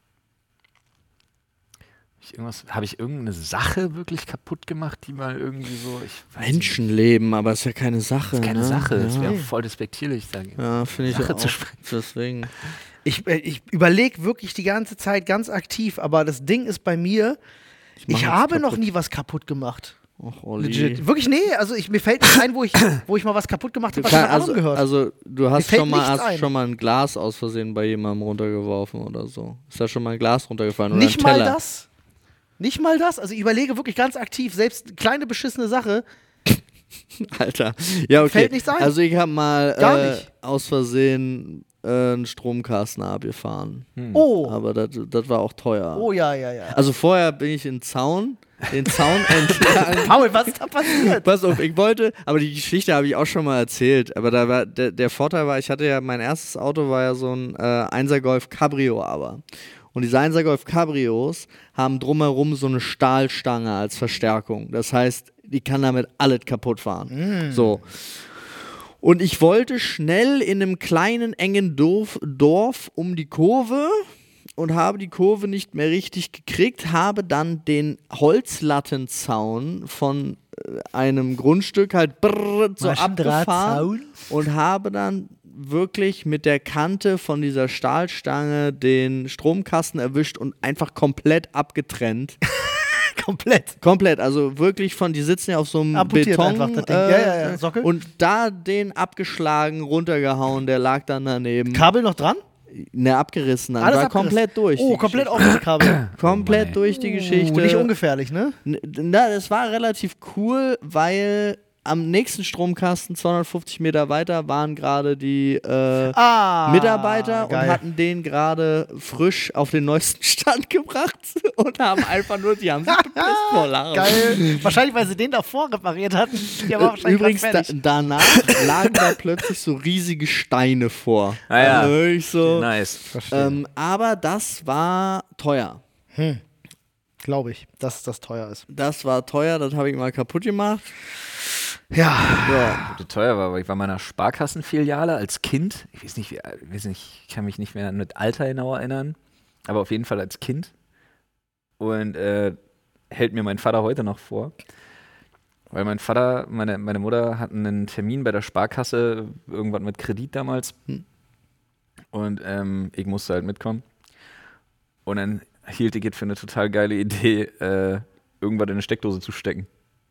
ich irgendwas, habe ich irgendeine Sache wirklich kaputt gemacht, die mal irgendwie so, ich weiß nicht. Menschenleben, aber ist ja keine Sache. Das ist keine ne? Sache, das Ja, wäre voll despektierlich, sage ich. ja finde ich Sache auch. zu sprechen. Deswegen. Ich, äh, ich überlege wirklich die ganze Zeit ganz aktiv, aber das Ding ist bei mir, ich, mach jetzt habe noch kaputt. nie was kaputt gemacht. Och, Olli. Legit. Wirklich, nee, also ich, mir fällt nicht ein, wo ich, wo ich mal was kaputt gemacht habe, Du was kann, von anderen also, gehört. also du hast fällt schon mal, nichts hast ein. schon mal ein Glas aus Versehen bei jemandem runtergeworfen oder so. Ist da schon mal ein Glas runtergefallen oder Nicht ein mal Teller? das. Nicht mal das. Also ich überlege wirklich ganz aktiv, selbst eine kleine beschissene Sache. Alter. Ja, okay. Fällt nichts ein. Also ich habe mal Gar äh, nicht. aus Versehen äh, einen Stromkasten abgefahren. Oh. Aber das das war auch teuer. Oh ja, ja, ja. Also vorher bin ich in den Zaun, den Zaun entlang. Paul, was ist da passiert? Pass auf, ich wollte, aber die Geschichte habe ich auch schon mal erzählt. Aber da war der, der Vorteil war, ich hatte ja, mein erstes Auto war ja so ein äh, Einser Golf Cabrio aber. Und diese Einser Golf Cabrios haben drumherum so eine Stahlstange als Verstärkung. Das heißt, die kann damit alles kaputt fahren. So. Und ich wollte schnell in einem kleinen, engen Dorf, Dorf um die Kurve und habe die Kurve nicht mehr richtig gekriegt, habe dann den Holzlattenzaun von äh, einem Grundstück halt brrr, so abgefahren und habe dann wirklich mit der Kante von dieser Stahlstange den Stromkasten erwischt und einfach komplett abgetrennt. Komplett. Komplett, also wirklich von, die sitzen ja auf so einem Amputiert Beton einfach das Ding. äh, Ja, ja, ja, Sockel. und da den abgeschlagen, runtergehauen, der lag dann daneben. Kabel noch dran? Ne, abgerissen, dann Alles war abgerissen. komplett durch. Oh, die komplett Geschichte. offene Kabel. Komplett durch die Geschichte. Uh, nicht ungefährlich, ne? N- Na, das war relativ cool, weil am nächsten Stromkasten, zweihundertfünfzig Meter weiter, waren gerade die äh, Ah, Mitarbeiter geil. und hatten den gerade frisch auf den neuesten Stand gebracht und haben einfach nur, die haben sich gepisst vor Lachen. Geil. Wahrscheinlich, weil sie den davor repariert hatten. Der war wahrscheinlich Übrigens, grad da, fertig. danach lagen da plötzlich so riesige Steine vor. Ah ja. Also wirklich so. Nice. Ähm, aber das war teuer. Glaube ich, dass das teuer ist. Das war teuer, das habe ich mal kaputt gemacht. Ja. Ja. Wie teuer war, aber ich war in meiner Sparkassenfiliale als Kind. Ich weiß nicht, wie, ich weiß nicht, ich kann mich nicht mehr mit Alter genau erinnern, aber auf jeden Fall als Kind. Und äh, hält mir mein Vater heute noch vor. Weil mein Vater, meine, meine Mutter hatten einen Termin bei der Sparkasse, irgendwann mit Kredit damals. Hm. Und ähm, ich musste halt mitkommen. Und dann hielt ich es für eine total geile Idee, äh, irgendwann in eine Steckdose zu stecken.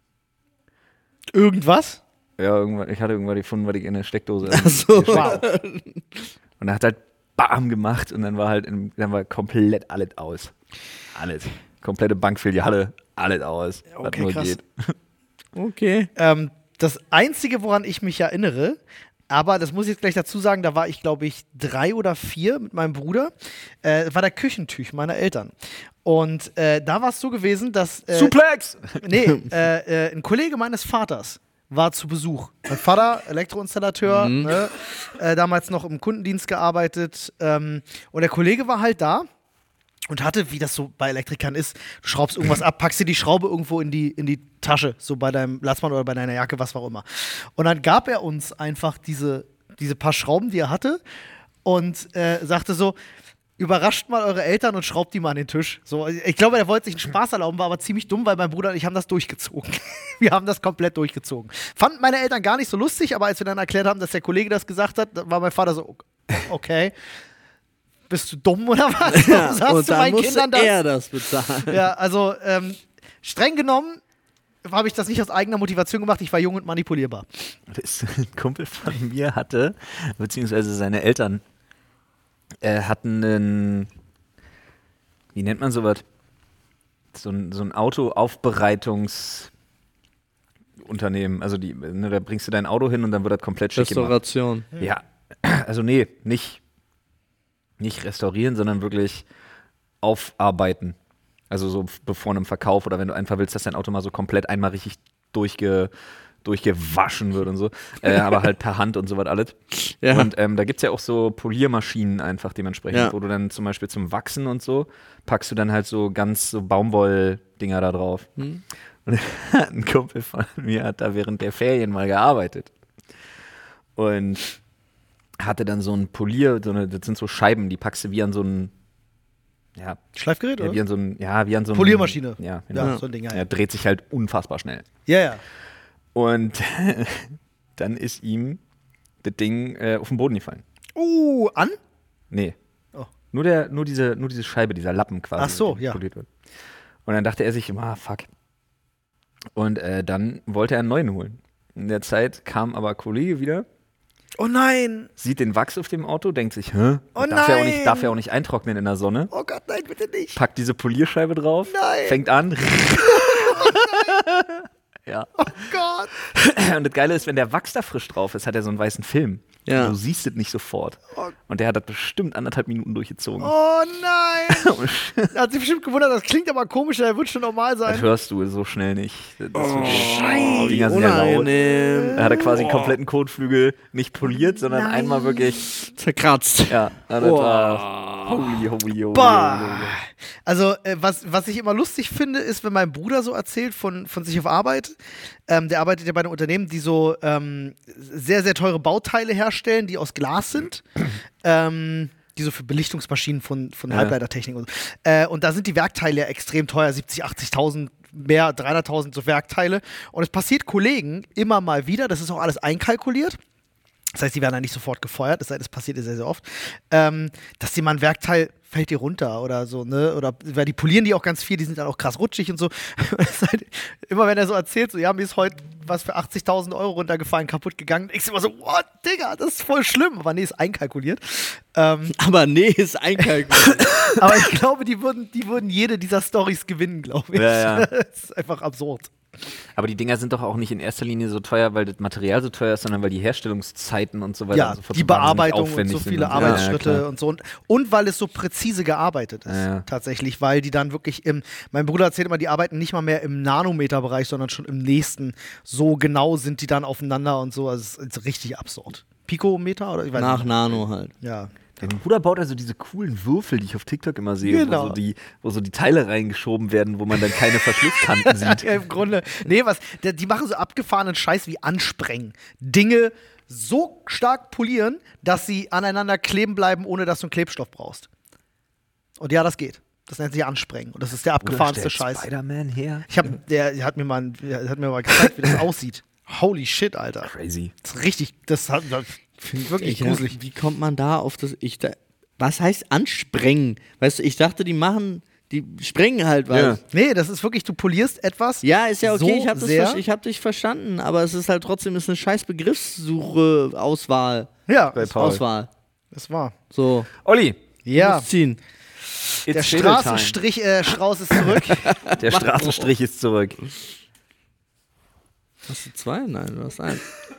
Irgendwas? Ja, irgendwann, ich hatte irgendwann gefunden, was ich in der Steckdose. Ach so. Wow. Und er hat halt BAM gemacht und dann war halt in, dann war komplett alles aus. Alles. Komplette Bankfiliale, alles aus. was Okay, nur krass. geht. Okay. Ähm, das Einzige, woran ich mich erinnere, aber das muss ich jetzt gleich dazu sagen, da war ich, glaube ich, drei oder vier mit meinem Bruder, äh, war der Küchentisch meiner Eltern. Und äh, da war es so gewesen, dass äh, Suplex! nee, äh, äh, ein Kollege meines Vaters war zu Besuch. Mein Vater, Elektroinstallateur, ne, äh, damals noch im Kundendienst gearbeitet. Ähm, und der Kollege war halt da und hatte, wie das so bei Elektrikern ist, du schraubst irgendwas ab, packst dir die Schraube irgendwo in die, in die Tasche, so bei deinem Latzmann oder bei deiner Jacke, was auch immer. Und dann gab er uns einfach diese, diese paar Schrauben, die er hatte und äh, sagte so, überrascht mal eure Eltern und schraubt die mal an den Tisch. So, ich glaube, er wollte sich einen Spaß erlauben, war aber ziemlich dumm, weil mein Bruder und ich haben das durchgezogen. Wir haben das komplett durchgezogen. Fanden meine Eltern gar nicht so lustig, aber als wir dann erklärt haben, dass der Kollege das gesagt hat, war mein Vater so, okay, bist du dumm oder was? Ja, Warum sagst und du dann meinen musste Kindern das? er das bezahlen. Ja, also ähm, streng genommen habe ich das nicht aus eigener Motivation gemacht, ich war jung und manipulierbar. Das ein Kumpel von mir hatte, beziehungsweise seine Eltern, äh, hatten einen, wie nennt man sowas? So ein, so ein Autoaufbereitungsunternehmen. Also die, ne, da bringst du dein Auto hin und dann wird das komplett schick gemacht. Restauration. Ja, also nee, nicht, nicht restaurieren, sondern wirklich aufarbeiten. Also so bevor einem Verkauf oder wenn du einfach willst, dass dein Auto mal so komplett einmal richtig durchge, durchgewaschen wird und so. Äh, aber halt per Hand und so was alles. Ja. Und ähm, da gibt es ja auch so Poliermaschinen einfach dementsprechend, Ja. wo du dann zum Beispiel zum Wachsen und so, packst du dann halt so ganz so Baumwoll-Dinger da drauf. Hm. Und ein Kumpel von mir hat da während der Ferien mal gearbeitet. Und hatte dann so ein Polier, so eine, das sind so Scheiben, die packst du wie an so ein, ja, Schleifgerät, ja, oder? wie an so ein, ja, wie an so ein Poliermaschine. Ja, genau. Ja, so ein Ding, ja. Er dreht sich halt unfassbar schnell. Ja, ja. Und dann ist ihm das Ding äh, auf den Boden gefallen. Uh, an? Nee. Oh. Nur, der, nur, diese, nur diese Scheibe, dieser Lappen quasi. Ach so, der ja. poliert wird. Und dann dachte er sich immer, ah, fuck. Und äh, dann wollte er einen neuen holen. In der Zeit kam aber ein Kollege wieder, Oh nein! sieht den Wachs auf dem Auto, denkt sich, hä? Oh darf, er auch nein! nicht, darf er auch nicht eintrocknen in der Sonne. Oh Gott, nein, bitte nicht! Packt diese Polierscheibe drauf, Nein! fängt an. Ja. Oh Gott! Und das Geile ist, wenn der Wachs da frisch drauf ist, hat er so einen weißen Film. Ja. Du siehst es nicht sofort. Oh. Und der hat das bestimmt anderthalb Minuten durchgezogen. Oh nein! Er hat sich bestimmt gewundert, das klingt aber komisch, er wird schon normal Das sein. hörst du so schnell nicht. Das ist Oh, wirklich- die Dinger sind ja laut. unangenehm. Da hat er quasi einen kompletten Kotflügel nicht poliert, sondern Nein. einmal wirklich. Zerkratzt. Ja, das Oh. war. Holy, holy, holy, Bah. holy. Also, äh, was, was ich immer lustig finde, ist, wenn mein Bruder so erzählt von, von sich auf Arbeit. Ähm, der arbeitet ja bei einem Unternehmen, die so ähm, sehr, sehr teure Bauteile herstellen, die aus Glas sind. ähm, die so für Belichtungsmaschinen von, von Ja. Halbleitertechnik und so. Äh, und da sind die Werkteile ja extrem teuer, siebzig, achtzigtausend, mehr, dreihunderttausend so Werkteile. Und es passiert Kollegen immer mal wieder, das ist auch alles einkalkuliert. Das heißt, die werden dann nicht sofort gefeuert, das heißt, das passiert ja sehr, sehr oft, ähm, dass dir mal ein Werkteil fällt dir runter oder so, ne? Oder weil die polieren die auch ganz viel, die sind dann auch krass rutschig und so. Das ist halt, immer wenn er so erzählt, so, ja, mir ist heute was für achtzigtausend Euro runtergefallen, kaputt gegangen. Ich immer so, what, Digga, das ist voll schlimm. Aber nee, ist einkalkuliert. Ähm, Aber nee, ist einkalkuliert. aber ich glaube, die würden, die würden jede dieser Storys gewinnen, glaube ich. Ja, ja. Das ist einfach absurd. Aber die Dinger sind doch auch nicht in erster Linie so teuer, weil das Material so teuer ist, sondern weil die Herstellungszeiten und so weiter Ja, und so fort die so wahnsinnig Bearbeitung und aufwendig so sind viele und- Arbeitsschritte Ja, ja, klar. und so. Und, und weil es so präzise gearbeitet ist, Ja, ja. tatsächlich, weil die dann wirklich im, mein Bruder erzählt immer, die arbeiten nicht mal mehr im Nanometerbereich, sondern schon im nächsten. So genau sind die dann aufeinander und so. Also es ist richtig absurd. Pikometer oder ich weiß Nach nicht. Nano halt. Ja. Mein Bruder baut also diese coolen Würfel, die ich auf TikTok immer sehe, Genau. wo, so die, wo so die Teile reingeschoben werden, wo man dann keine Verschlusskanten sieht. Ja, im Grunde. Nee, was, der, die machen so abgefahrenen Scheiß wie Ansprengen. Dinge so stark polieren, dass sie aneinander kleben bleiben, ohne dass du einen Klebstoff brauchst. Und ja, das geht. Das nennt sich Ansprengen. Und das ist der abgefahrenste Scheiß. Spider-Man her. Ich hab, der, der hat mir mal, der hat mir mal gezeigt, wie das aussieht. Holy shit, Alter. Crazy. Das ist richtig, das hat, das finde ich wirklich Ich, gruselig. wie kommt man da auf das? Ich da, was heißt ansprengen? Weißt du, ich dachte, die machen, die sprengen halt was. Ja. Ja, Nee, das ist wirklich, du polierst etwas. ist ja okay, so ich habe sehr. ich hab dich verstanden, aber es ist halt trotzdem ist eine scheiß Begriffssuche, Auswahl. Ja, Bei das, Paul. Auswahl. das war. So. Olli, Ja, Muss ziehen. it's der Schädeltime. Straßenstrich, äh, Strauß ist zurück. Der Straßenstrich ist zurück. Hast du zwei? Nein, du hast einen.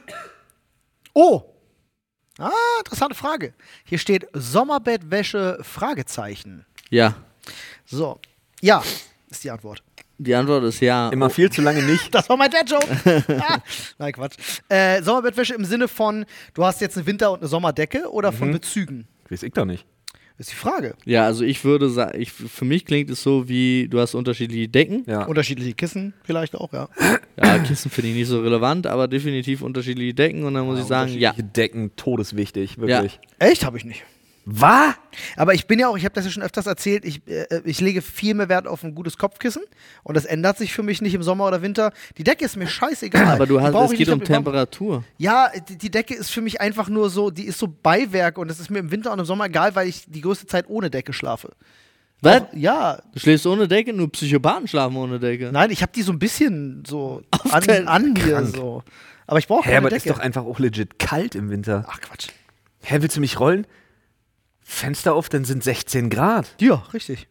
Oh! Ah, interessante Frage. Hier steht Sommerbettwäsche, Fragezeichen. Ja. So. Ja, ist die Antwort. Die Antwort ist ja. Immer viel zu lange nicht. Das war mein Dad-Joke. ah, nein, Quatsch. Äh, Sommerbettwäsche im Sinne von, du hast jetzt eine Winter- und eine Sommerdecke oder von Bezügen? Weiß ich doch nicht. Das ist die Frage. Ja, also ich würde sagen, ich, für mich klingt es so wie, du hast unterschiedliche Decken. Ja. Unterschiedliche Kissen vielleicht auch, ja. Ja, Kissen finde ich nicht so relevant, aber definitiv unterschiedliche Decken und dann muss ich sagen, ja. Unterschiedliche Decken, todeswichtig, wirklich. Echt? Habe ich nicht. Was? Aber ich bin ja auch, ich habe das ja schon öfters erzählt, ich, äh, ich lege viel mehr Wert auf ein gutes Kopfkissen und das ändert sich für mich nicht im Sommer oder Winter. Die Decke ist mir scheißegal. Aber du Die hast, brauch es ich geht nicht um im Sommer. Temperatur. Ja, die, die Decke ist für mich einfach nur so, die ist so Beiwerk und es ist mir im Winter und im Sommer egal, weil ich die größte Zeit ohne Decke schlafe. Was? Auch, ja, Du schläfst ohne Decke? Nur Psychopathen schlafen ohne Decke. nein, ich habe die so ein bisschen so an, der- an mir krank. so. Aber ich brauche Hä, keine aber Decke. ist doch einfach auch legit kalt im Winter. Ach Quatsch. Hä, willst du mich rollen? Fenster auf, dann sind sechzehn Grad. Ja, richtig.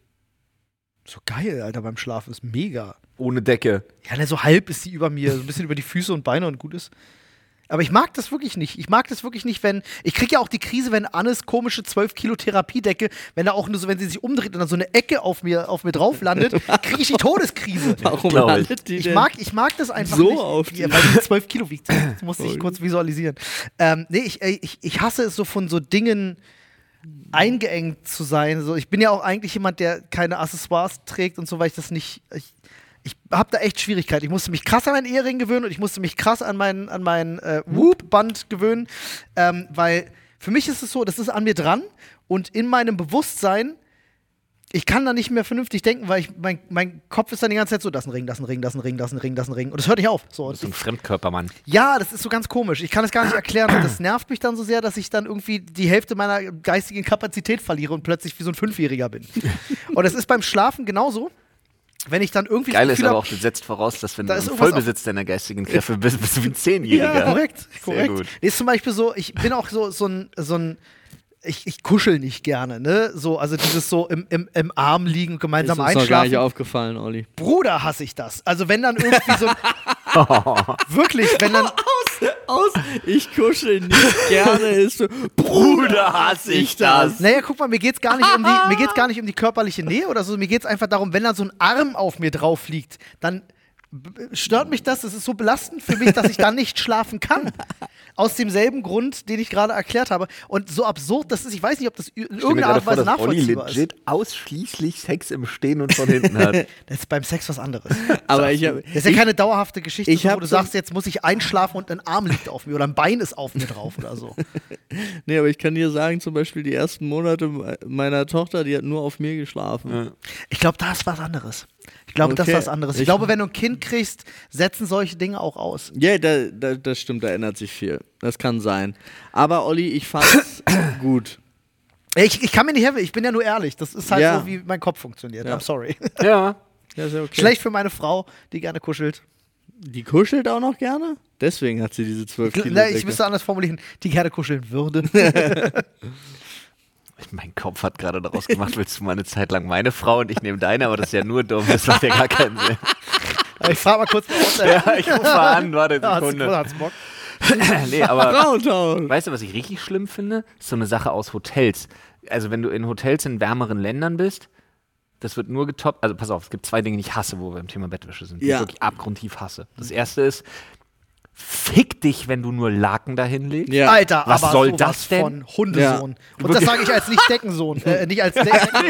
So geil, Alter, beim Schlafen ist mega. Ohne Decke. Ja, ne, so halb ist sie über mir, so ein bisschen über die Füße und Beine und gut ist. Aber ich mag das wirklich nicht. Ich mag das wirklich nicht, wenn. Ich kriege ja auch die Krise, wenn Annes komische zwölf Kilo Therapiedecke, wenn da auch nur so, wenn sie sich umdreht und dann so eine Ecke auf mir, auf mir drauf landet, kriege ich die Todeskrise. Warum glaub ich. landet die Ich denn? mag, ich mag das einfach So nicht. auf die- ja, weil die zwölf Kilo wiegt. Das musste ich kurz visualisieren. Ähm, nee, ich, äh, ich, ich hasse es so von so Dingen eingeengt zu sein. So, ich bin ja auch eigentlich jemand, der keine Accessoires trägt und so, weil ich das nicht. Ich, ich habe da echt Schwierigkeiten. Ich musste mich krass an meinen Ehering gewöhnen und ich musste mich krass an mein, an mein äh, Whoop-Band gewöhnen, ähm, weil für mich ist es so, das ist an mir dran und in meinem Bewusstsein, ich kann da nicht mehr vernünftig denken, weil ich, mein, mein Kopf ist dann die ganze Zeit so, das ist ein Ring, das ist ein Ring, das ist ein Ring, das ist ein Ring, das ist ein Ring. Und das hört nicht auf. So, Du und bist ein ich, Fremdkörpermann. ja, das ist so ganz komisch. Ich kann es gar nicht erklären. Und das nervt mich dann so sehr, dass ich dann irgendwie die Hälfte meiner geistigen Kapazität verliere und plötzlich wie so ein Fünfjähriger bin. Und es ist beim Schlafen genauso. Wenn ich dann irgendwie Geil das ist Gefühl aber hab- auch, das setzt voraus, dass wenn Da du ist im irgendwas Vollbesitz deiner geistigen Kräfte bist, bist du wie ein Zehnjähriger. Ja, korrekt. Sehr korrekt. gut. Nee, ist zum Beispiel so, ich bin auch so, so ein, so ein ich, ich kuschel nicht gerne, ne? So, also dieses so im, im, im Arm liegen und Ist gemeinsam uns noch gar einschlafen. nicht aufgefallen, Olli. Bruder, hasse ich das. Also wenn dann irgendwie so wirklich, wenn dann Aus, ich kuschel nicht gerne, ist so, Bruder, hasse ich das. Naja, guck mal, mir geht's gar nicht um die, mir geht's gar nicht um die körperliche Nähe oder so. Mir geht's einfach darum, wenn da so ein Arm auf mir drauf liegt, dann b- stört mich das. Das ist so belastend für mich, dass ich dann nicht schlafen kann. Aus demselben Grund, den ich gerade erklärt habe. Und so absurd das ist, ich weiß nicht, ob das in Ich stell mir irgendeiner gerade Art und vor, Weise dass Olli nachvollziehbar ist. legit ausschließlich Sex im Stehen und von hinten hat. Das ist beim Sex was anderes. Aber ich habe Das ist ja keine dauerhafte Geschichte, ich so, hab wo du so- sagst, jetzt muss ich einschlafen und ein Arm liegt auf mir oder ein Bein ist auf mir drauf oder so. Nee, aber ich kann dir sagen, zum Beispiel die ersten Monate me- meiner Tochter, die hat nur auf mir geschlafen. Ja. Ich glaube, das ist was anderes. Ich glaube, das ist Okay. was anderes. Ich, Ich- glaube, wenn du ein Kind kriegst, setzen solche Dinge auch aus. Ja, da, da, das stimmt, da ändert sich viel. Das kann sein. Aber Olli, ich fand's gut. Ich, ich kann mir nicht helfen, ich bin ja nur ehrlich. Das ist halt Ja. so, wie mein Kopf funktioniert. Ja. I'm sorry. Ja. Ja, ist ja okay. Schlecht für meine Frau, die gerne kuschelt. Die kuschelt auch noch gerne? Deswegen hat sie diese zwölf Ich, Kilo ne, ich Decke. müsste anders formulieren, die gerne kuscheln würde. Mein Kopf hat gerade daraus gemacht, willst du mal eine Zeit lang meine Frau und ich nehme deine, aber das ist ja nur dumm, das macht ja gar keinen Sinn. Ich frage mal kurz mal aus. Ja, ich rufe mal an, warte Ja, eine Sekunde. hat's Bock? Nee, aber Frauentausch. weißt du, was ich richtig schlimm finde? Ist so eine Sache aus Hotels. Also wenn du in Hotels in wärmeren Ländern bist, das wird nur getoppt. Also pass auf, es gibt zwei Dinge, die ich hasse, wo wir beim Thema Bettwäsche sind, die Ja. ich wirklich abgrundtief hasse. Das erste ist, fick dich, wenn du nur Laken dahin legst. Ja. Alter, Was aber soll sowas das denn? von Hundesohn. Ja. Und das sage ich als nicht Deckensohn. Äh, nicht als De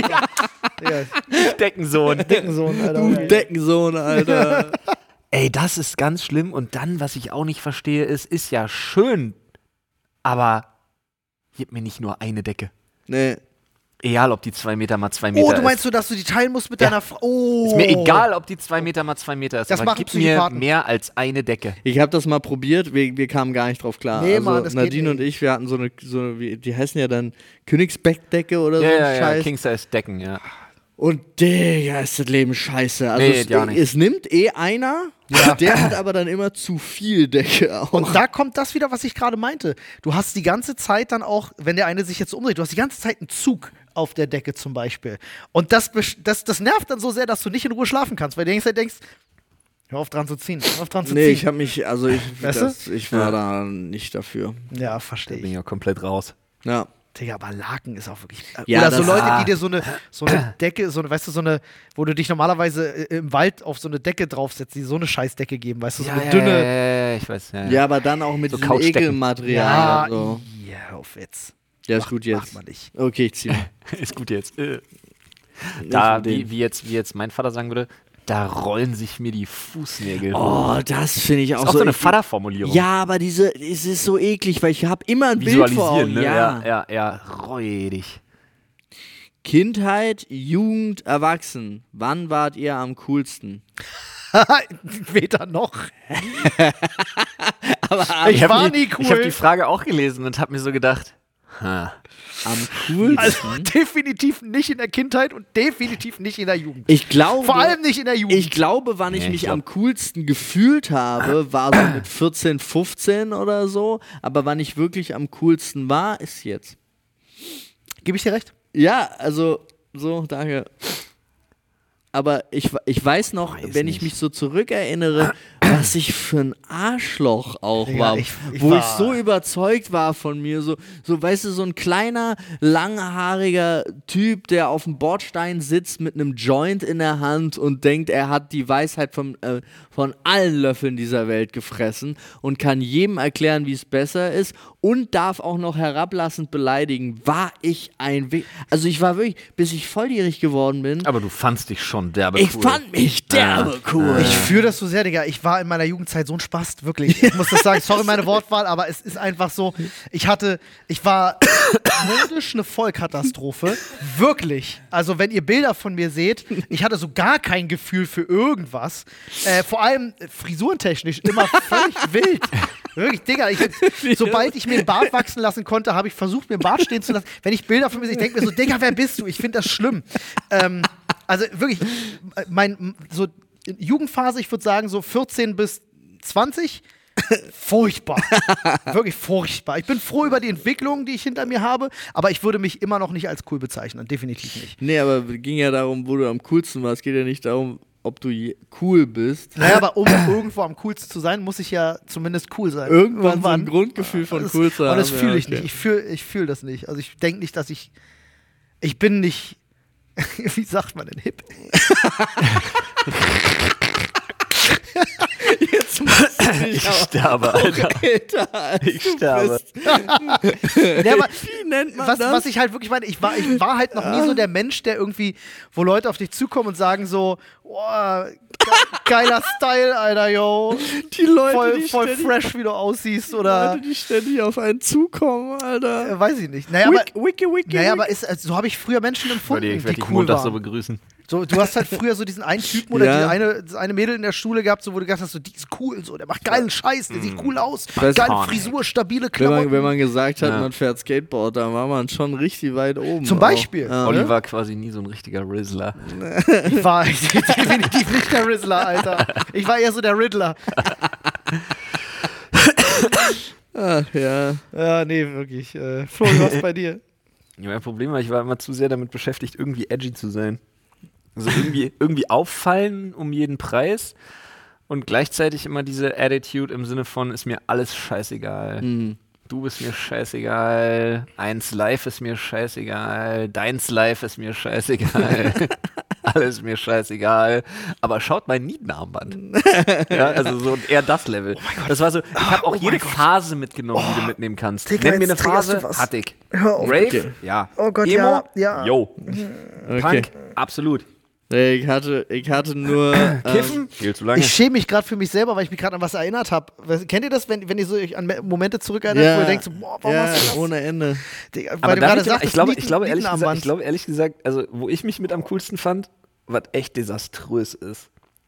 ja, Deckensohn. Deckensohn, Alter. Du Deckensohn, Alter. Ey, das ist ganz schlimm. Und dann, was ich auch nicht verstehe, ist, ist ja schön, aber gib mir nicht nur eine Decke. Nee. Egal, ob die zwei Meter mal zwei Meter Oh, du meinst ist. so, dass du die teilen musst mit Ja. deiner Frau? Oh. Ist mir egal, ob die zwei Meter mal zwei Meter ist, Das aber machen gib mir Psychopathen. mehr als eine Decke. Ich habe das mal probiert, wir, wir kamen gar nicht drauf klar. Nee, also Mann, das geht Nadine nicht. und ich, wir hatten so eine, so, wie, die heißen ja dann Königsbettdecke oder so Ja, ein ja, ja, Scheiß. King-Size Decken, ja. Und Digga, ist das Leben scheiße. Also Nee, es, gar nicht. es nimmt eh einer, der hat aber dann immer zu viel Decke auch. Und da kommt das wieder, was ich gerade meinte. Du hast die ganze Zeit dann auch, wenn der eine sich jetzt umdreht, du hast die ganze Zeit einen Zug auf der Decke zum Beispiel. Und das, besch- das, das nervt dann so sehr, dass du nicht in Ruhe schlafen kannst, weil du die ganze Zeit denkst, hör auf dran zu ziehen, hör auf dran zu Nee, ziehen. ich habe mich, also ich, Weißt das, ich war Ja. da nicht dafür. Ja, verstehe Bin ich. ja komplett raus. Ja. Digga, aber Laken ist auch wirklich. äh, Ja, Oder so das- Leute, ah. die dir so eine, so eine Decke, so eine, weißt du, so eine, wo du dich normalerweise äh, im Wald auf so eine Decke draufsetzt, die so eine Scheißdecke geben, weißt du, so eine dünne. Ja, ja, ja, ich weiß. Ja, Ja, aber dann auch mit So diesem Couchdecken. Ekelmaterial. Ja, so. ja, auf Witz. Ja, ist Macht- gut jetzt. Macht man nicht. Okay, ich ziehe. ist gut jetzt. Äh. Nicht Da, von denen. wie, wie, jetzt, wie jetzt mein Vater sagen würde, da rollen sich mir die Fußnägel. Oh, das finde ich auch ist auch so. so eine eklig. Vaterformulierung. Ja, aber diese, es ist so eklig, weil ich habe immer ein Bild vor Augen. Visualisieren, ne? Ja. Ja, ja, ja, räudig. Kindheit, Jugend, Erwachsen. Wann wart ihr am coolsten? Weder noch. Aber Ich hab war die, nie cool. Ich habe die Frage auch gelesen und habe mir so gedacht, ha. am coolsten. Also definitiv nicht in der Kindheit und definitiv nicht in der Jugend. ich glaube, Vor allem nicht in der Jugend. ich glaube, wann ich Nee, ich mich glaub- am coolsten gefühlt habe, war so mit vierzehn, fünfzehn oder so. Aber wann ich wirklich am coolsten war, ist jetzt. Gebe ich dir recht? Ja, also, so, danke. Aber ich, ich weiß noch, Weiß wenn nicht. ich mich so zurückerinnere, was ich für ein Arschloch auch Digga, war. ich- ich wo war- ich so überzeugt war von mir. So, so, weißt du, so ein kleiner, langhaariger Typ, der auf dem Bordstein sitzt mit einem Joint in der Hand und denkt, er hat die Weisheit von, äh, von allen Löffeln dieser Welt gefressen und kann jedem erklären, wie es besser ist und darf auch noch herablassend beleidigen. War ich ein... We also ich war wirklich, bis ich volljährig geworden bin, Aber du fandst dich schon derbe ich cool. fand mich derbe cool. Ich fühle das so sehr, Digga. Ich war in meiner Jugendzeit so ein Spast, wirklich. Ich muss das sagen, sorry meine Wortwahl, aber es ist einfach so, ich hatte, ich war modisch eine Vollkatastrophe. Wirklich. Also wenn ihr Bilder von mir seht, ich hatte so gar kein Gefühl für irgendwas. Äh, vor allem äh, frisurentechnisch immer völlig wild. Wirklich, Digga, ich, sobald ich mir den Bart wachsen lassen konnte, habe ich versucht, mir den Bart stehen zu lassen. Wenn ich Bilder von mir sehe, ich denke mir so, Digga, wer bist du? Ich finde das schlimm. Ähm, also wirklich, äh, mein, so Jugendphase, ich würde sagen, so vierzehn bis zwanzig, furchtbar. Wirklich furchtbar. Ich bin froh über die Entwicklung, die ich hinter mir habe, aber ich würde mich immer noch nicht als cool bezeichnen. Definitiv nicht. Nee, aber es ging ja darum, wo du am coolsten warst. Es geht ja nicht darum, ob du je cool bist. Naja, aber um irgendwo am coolsten zu sein, muss ich ja zumindest cool sein. Irgendwann so ein Grundgefühl von Das- cool zu haben. Und das fühle ja, ich okay. nicht. Ich fühle ich fühl das nicht. Also ich denke nicht, dass ich. Ich bin nicht. Wie sagt man denn hip? Jetzt machst du dich Ich aber sterbe, Alter. älter, als Ich du sterbe. bist. Ja, aber Wie nennt man was, das? was ich halt wirklich meine, ich war, ich war halt noch nie so der Mensch, der irgendwie, wo Leute auf dich zukommen und sagen so, boah, ge geiler Style, Alter, yo. die Leute, Voll, die voll ständig, fresh, wie du aussiehst, oder Leute, die ständig auf einen zukommen, Alter. äh, weiß ich nicht. Naja, aber, Wiki, wiki, wiki. naja, aber ist, also, so habe ich früher Menschen empfunden, Ich werde die dich cool Montag so waren. begrüßen. So, du hast halt früher so diesen einen Typen oder Ja. die eine, das eine Mädel in der Schule gehabt, so, wo du gedacht hast, so, die ist cool, so, der macht geilen Scheiß, der sieht cool aus, Weiß- geile Oh, Frisur, stabile wenn, Klamotten. man, wenn man gesagt hat, Ja. man fährt Skateboard, dann war man schon richtig weit oben. Zum auch. Beispiel. Ja. Olli war quasi nie so ein richtiger Rizzler. Ich war definitiv nicht der Rizzler, Alter. Ich war eher so der Riddler. Ach ja. Ja, nee, wirklich. Äh, Flo, was bei dir? Ja, mein Problem war, ich war immer zu sehr damit beschäftigt, irgendwie edgy zu sein. Also irgendwie, irgendwie auffallen um jeden Preis. und gleichzeitig immer diese Attitude im Sinne von, ist mir alles scheißegal. Mhm. Du bist mir scheißegal, eins Live ist mir scheißegal, deins Live ist mir scheißegal, alles mir scheißegal, aber schaut mein Nietenarmband. Ja, also so eher das Level. Oh das war so, ich habe auch Oh jede mein Gott. Phase mitgenommen, die Oh. du mitnehmen kannst. Digga, Nenn mir eine jetzt triggerst du Phase, was. hatte ich. Hör auf, Rave, bitte. ja. Oh Gott, Emo, ja, ja. yo. Okay. Punk, absolut. Nee, Ich hatte, ich hatte nur. ähm, Kiffen, viel zu lange. Ich schäme mich gerade für mich selber, weil ich mich gerade an was erinnert habe. Kennt ihr das, wenn, wenn ihr so euch an Momente zurückerinnert, Ja, wo ihr denkt, so, boah, warum ja, hast du das? ohne Ende. Digga, Aber weil du darf gerade ich, sagst, ich, glaube, ich, glaube, ehrlich gesagt, ich glaube ehrlich gesagt, also wo ich mich mit am coolsten fand, was echt desaströs ist,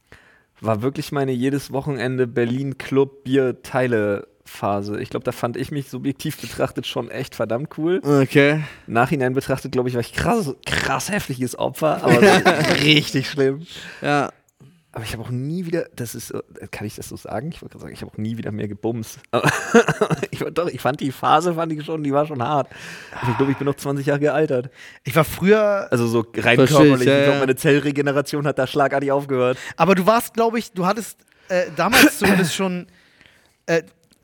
war wirklich meine jedes Wochenende Berlin Club Bier Teile Phase. Ich glaube, da fand ich mich subjektiv betrachtet schon echt verdammt cool. Okay. Nachhinein betrachtet, glaube ich, war ich krass, krass heftiges Opfer, aber so richtig schlimm. Ja. Aber ich habe auch nie wieder, das ist, so- kann ich das so sagen? Ich wollte gerade sagen, ich habe auch nie wieder mehr gebumst. Aber ich, war doch, ich fand die Phase, fand ich schon, die war schon hart. Also ich glaube, ich bin noch zwanzig Jahre gealtert. Ich war früher, Also so rein Versteh ich, körperlich. ja, Ich glaube, ja. meine Zellregeneration hat da schlagartig aufgehört. aber du warst, glaube ich, du hattest äh, damals zumindest schon, äh,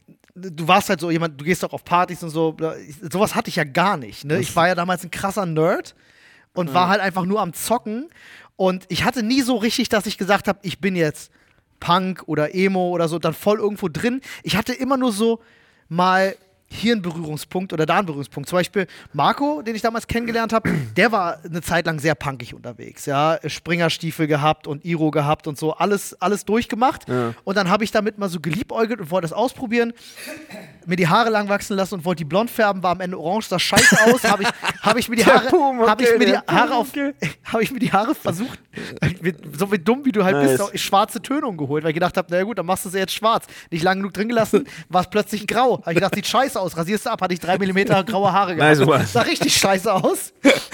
du warst halt so jemand, du gehst auch auf Partys und so, sowas hatte ich ja gar nicht. Ne? Ich war ja damals ein krasser Nerd und war halt einfach nur am Zocken und ich hatte nie so richtig, dass ich gesagt habe, ich bin jetzt Punk oder Emo oder so, dann voll irgendwo drin. Ich hatte immer nur so mal hier einen Berührungspunkt oder da einen Berührungspunkt. Zum Beispiel Marco, den ich damals kennengelernt habe, der war eine Zeit lang sehr punkig unterwegs. Ja? Springerstiefel gehabt und Iro gehabt und so, alles, alles durchgemacht. Ja. Und dann habe ich damit mal so geliebäugelt und wollte das ausprobieren, mir die Haare lang wachsen lassen und wollte die blond färben, war am Ende orange, sah scheiße aus, habe ich, hab ich mir die Der Haare, Pumuckl, habe ich mir die der Haare auf, Pumuckl. habe ich mir die Haare versucht, so wie dumm wie du halt Nice. bist, auch schwarze Tönung geholt, weil ich gedacht habe, na gut, dann machst du sie jetzt schwarz. Nicht lang genug drin gelassen, war es plötzlich grau. Habe ich gedacht, sieht scheiße aus, rasierst du ab, hatte ich drei Millimeter graue Haare gehabt. Nice one. Sah richtig scheiße aus.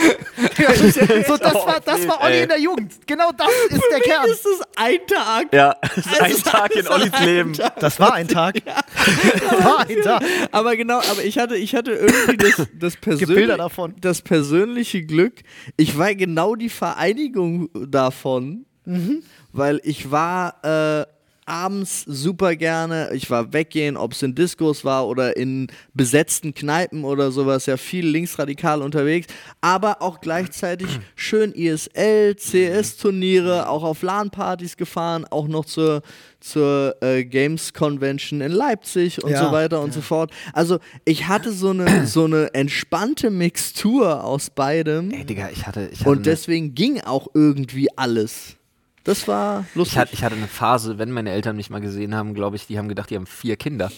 so, das war, das war Olli Ey. in der Jugend. Genau das ist der Kern. Das ist ein Tag. Ja, das ist ein Also, Tag in das ist Ollis ein Leben. Tag. Das war ein Tag. Das war ein Tag. Aber genau, aber ich hatte, ich hatte irgendwie das, das, Bilder persönli davon. das persönliche Glück. Ich war genau die Vereinigung davon, weil ich war äh, abends super gerne, ich war weggehen, ob es in Diskos war oder in besetzten Kneipen oder sowas, ja viel linksradikal unterwegs, aber auch gleichzeitig schön I S L, C S-Turniere, auch auf LAN-Partys gefahren, auch noch zur, zur äh, Games Convention in Leipzig und Ja, so weiter und so fort. Also ich hatte so eine, so eine entspannte Mixtur aus beidem Ey, Digga, ich hatte, ich hatte und eine, deswegen ging auch irgendwie alles. Das war lustig. ich hatte, ich hatte eine Phase, wenn meine Eltern mich mal gesehen haben, glaube ich, die haben gedacht, die haben vier Kinder.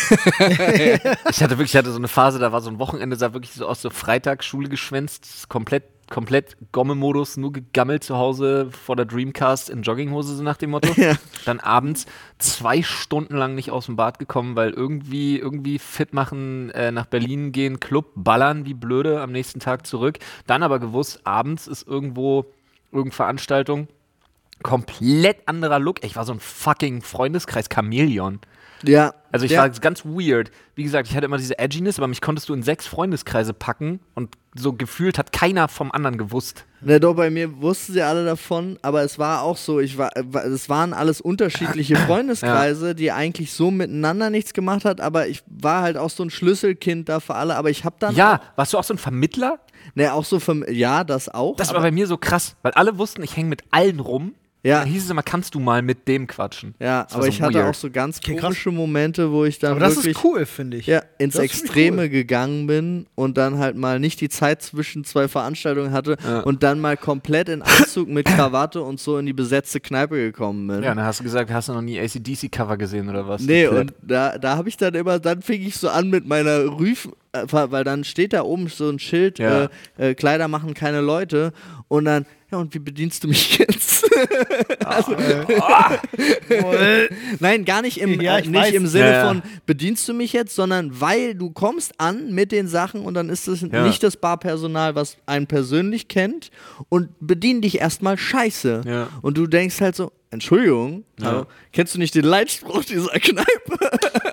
ich hatte wirklich, ich hatte so eine Phase, da war so ein Wochenende, sah wirklich so aus, so Freitag, Schule geschwänzt, komplett, komplett Gomme-Modus, nur gegammelt zu Hause vor der Dreamcast in Jogginghose, so nach dem Motto. Ja. Dann abends zwei Stunden lang nicht aus dem Bad gekommen, weil irgendwie, irgendwie fit machen, äh, nach Berlin gehen, Club, ballern wie blöde, am nächsten Tag zurück. Dann aber gewusst, abends ist irgendwo irgendeine Veranstaltung. Komplett anderer Look. Ich war so ein fucking Freundeskreis Chamäleon. Ja. Also ich ja. war ganz weird. Wie gesagt, ich hatte immer diese Edginess, aber mich konntest du in sechs Freundeskreise packen und so gefühlt hat keiner vom anderen gewusst. Na doch, bei mir wussten sie alle davon, aber es war auch so, ich war, es waren alles unterschiedliche Freundeskreise, die eigentlich so miteinander nichts gemacht hat, aber ich war halt auch so ein Schlüsselkind da für alle, aber ich hab dann Ja, warst du auch so ein Vermittler? ne, auch so vom, ja, das auch. Das aber, war bei mir so krass, weil alle wussten, ich hänge mit allen rum. Ja. Dann hieß es immer, kannst du mal mit dem quatschen. ja, Das war aber so ich hatte weird. auch so ganz Okay, krass. komische Momente, wo ich dann Aber das wirklich ist cool, finde ich. ja, ins Das finde ich Extreme cool. gegangen bin und dann halt mal nicht die Zeit zwischen zwei Veranstaltungen hatte Ja. und dann mal komplett in Anzug mit Krawatte und so in die besetzte Kneipe gekommen bin. Ja, dann hast du gesagt, hast du noch nie A C D C-Cover gesehen oder was? Nee, Du und da, da habe ich dann immer, dann fing ich so an mit meiner Rüf, äh, weil dann steht da oben so ein Schild, Ja. äh, äh, Kleider machen keine Leute und dann, ja und wie bedienst du mich jetzt? also, Nein, gar nicht im, Ja, äh, ich nicht weiß. im Sinne Ja, ja. von bedienst du mich jetzt, sondern weil du kommst an mit den Sachen und dann ist es Ja. nicht das Barpersonal, was einen persönlich kennt und bedien dich erstmal scheiße. Ja. Und du denkst halt so, Entschuldigung, Ja. aber kennst du nicht den Leitspruch dieser Kneipe?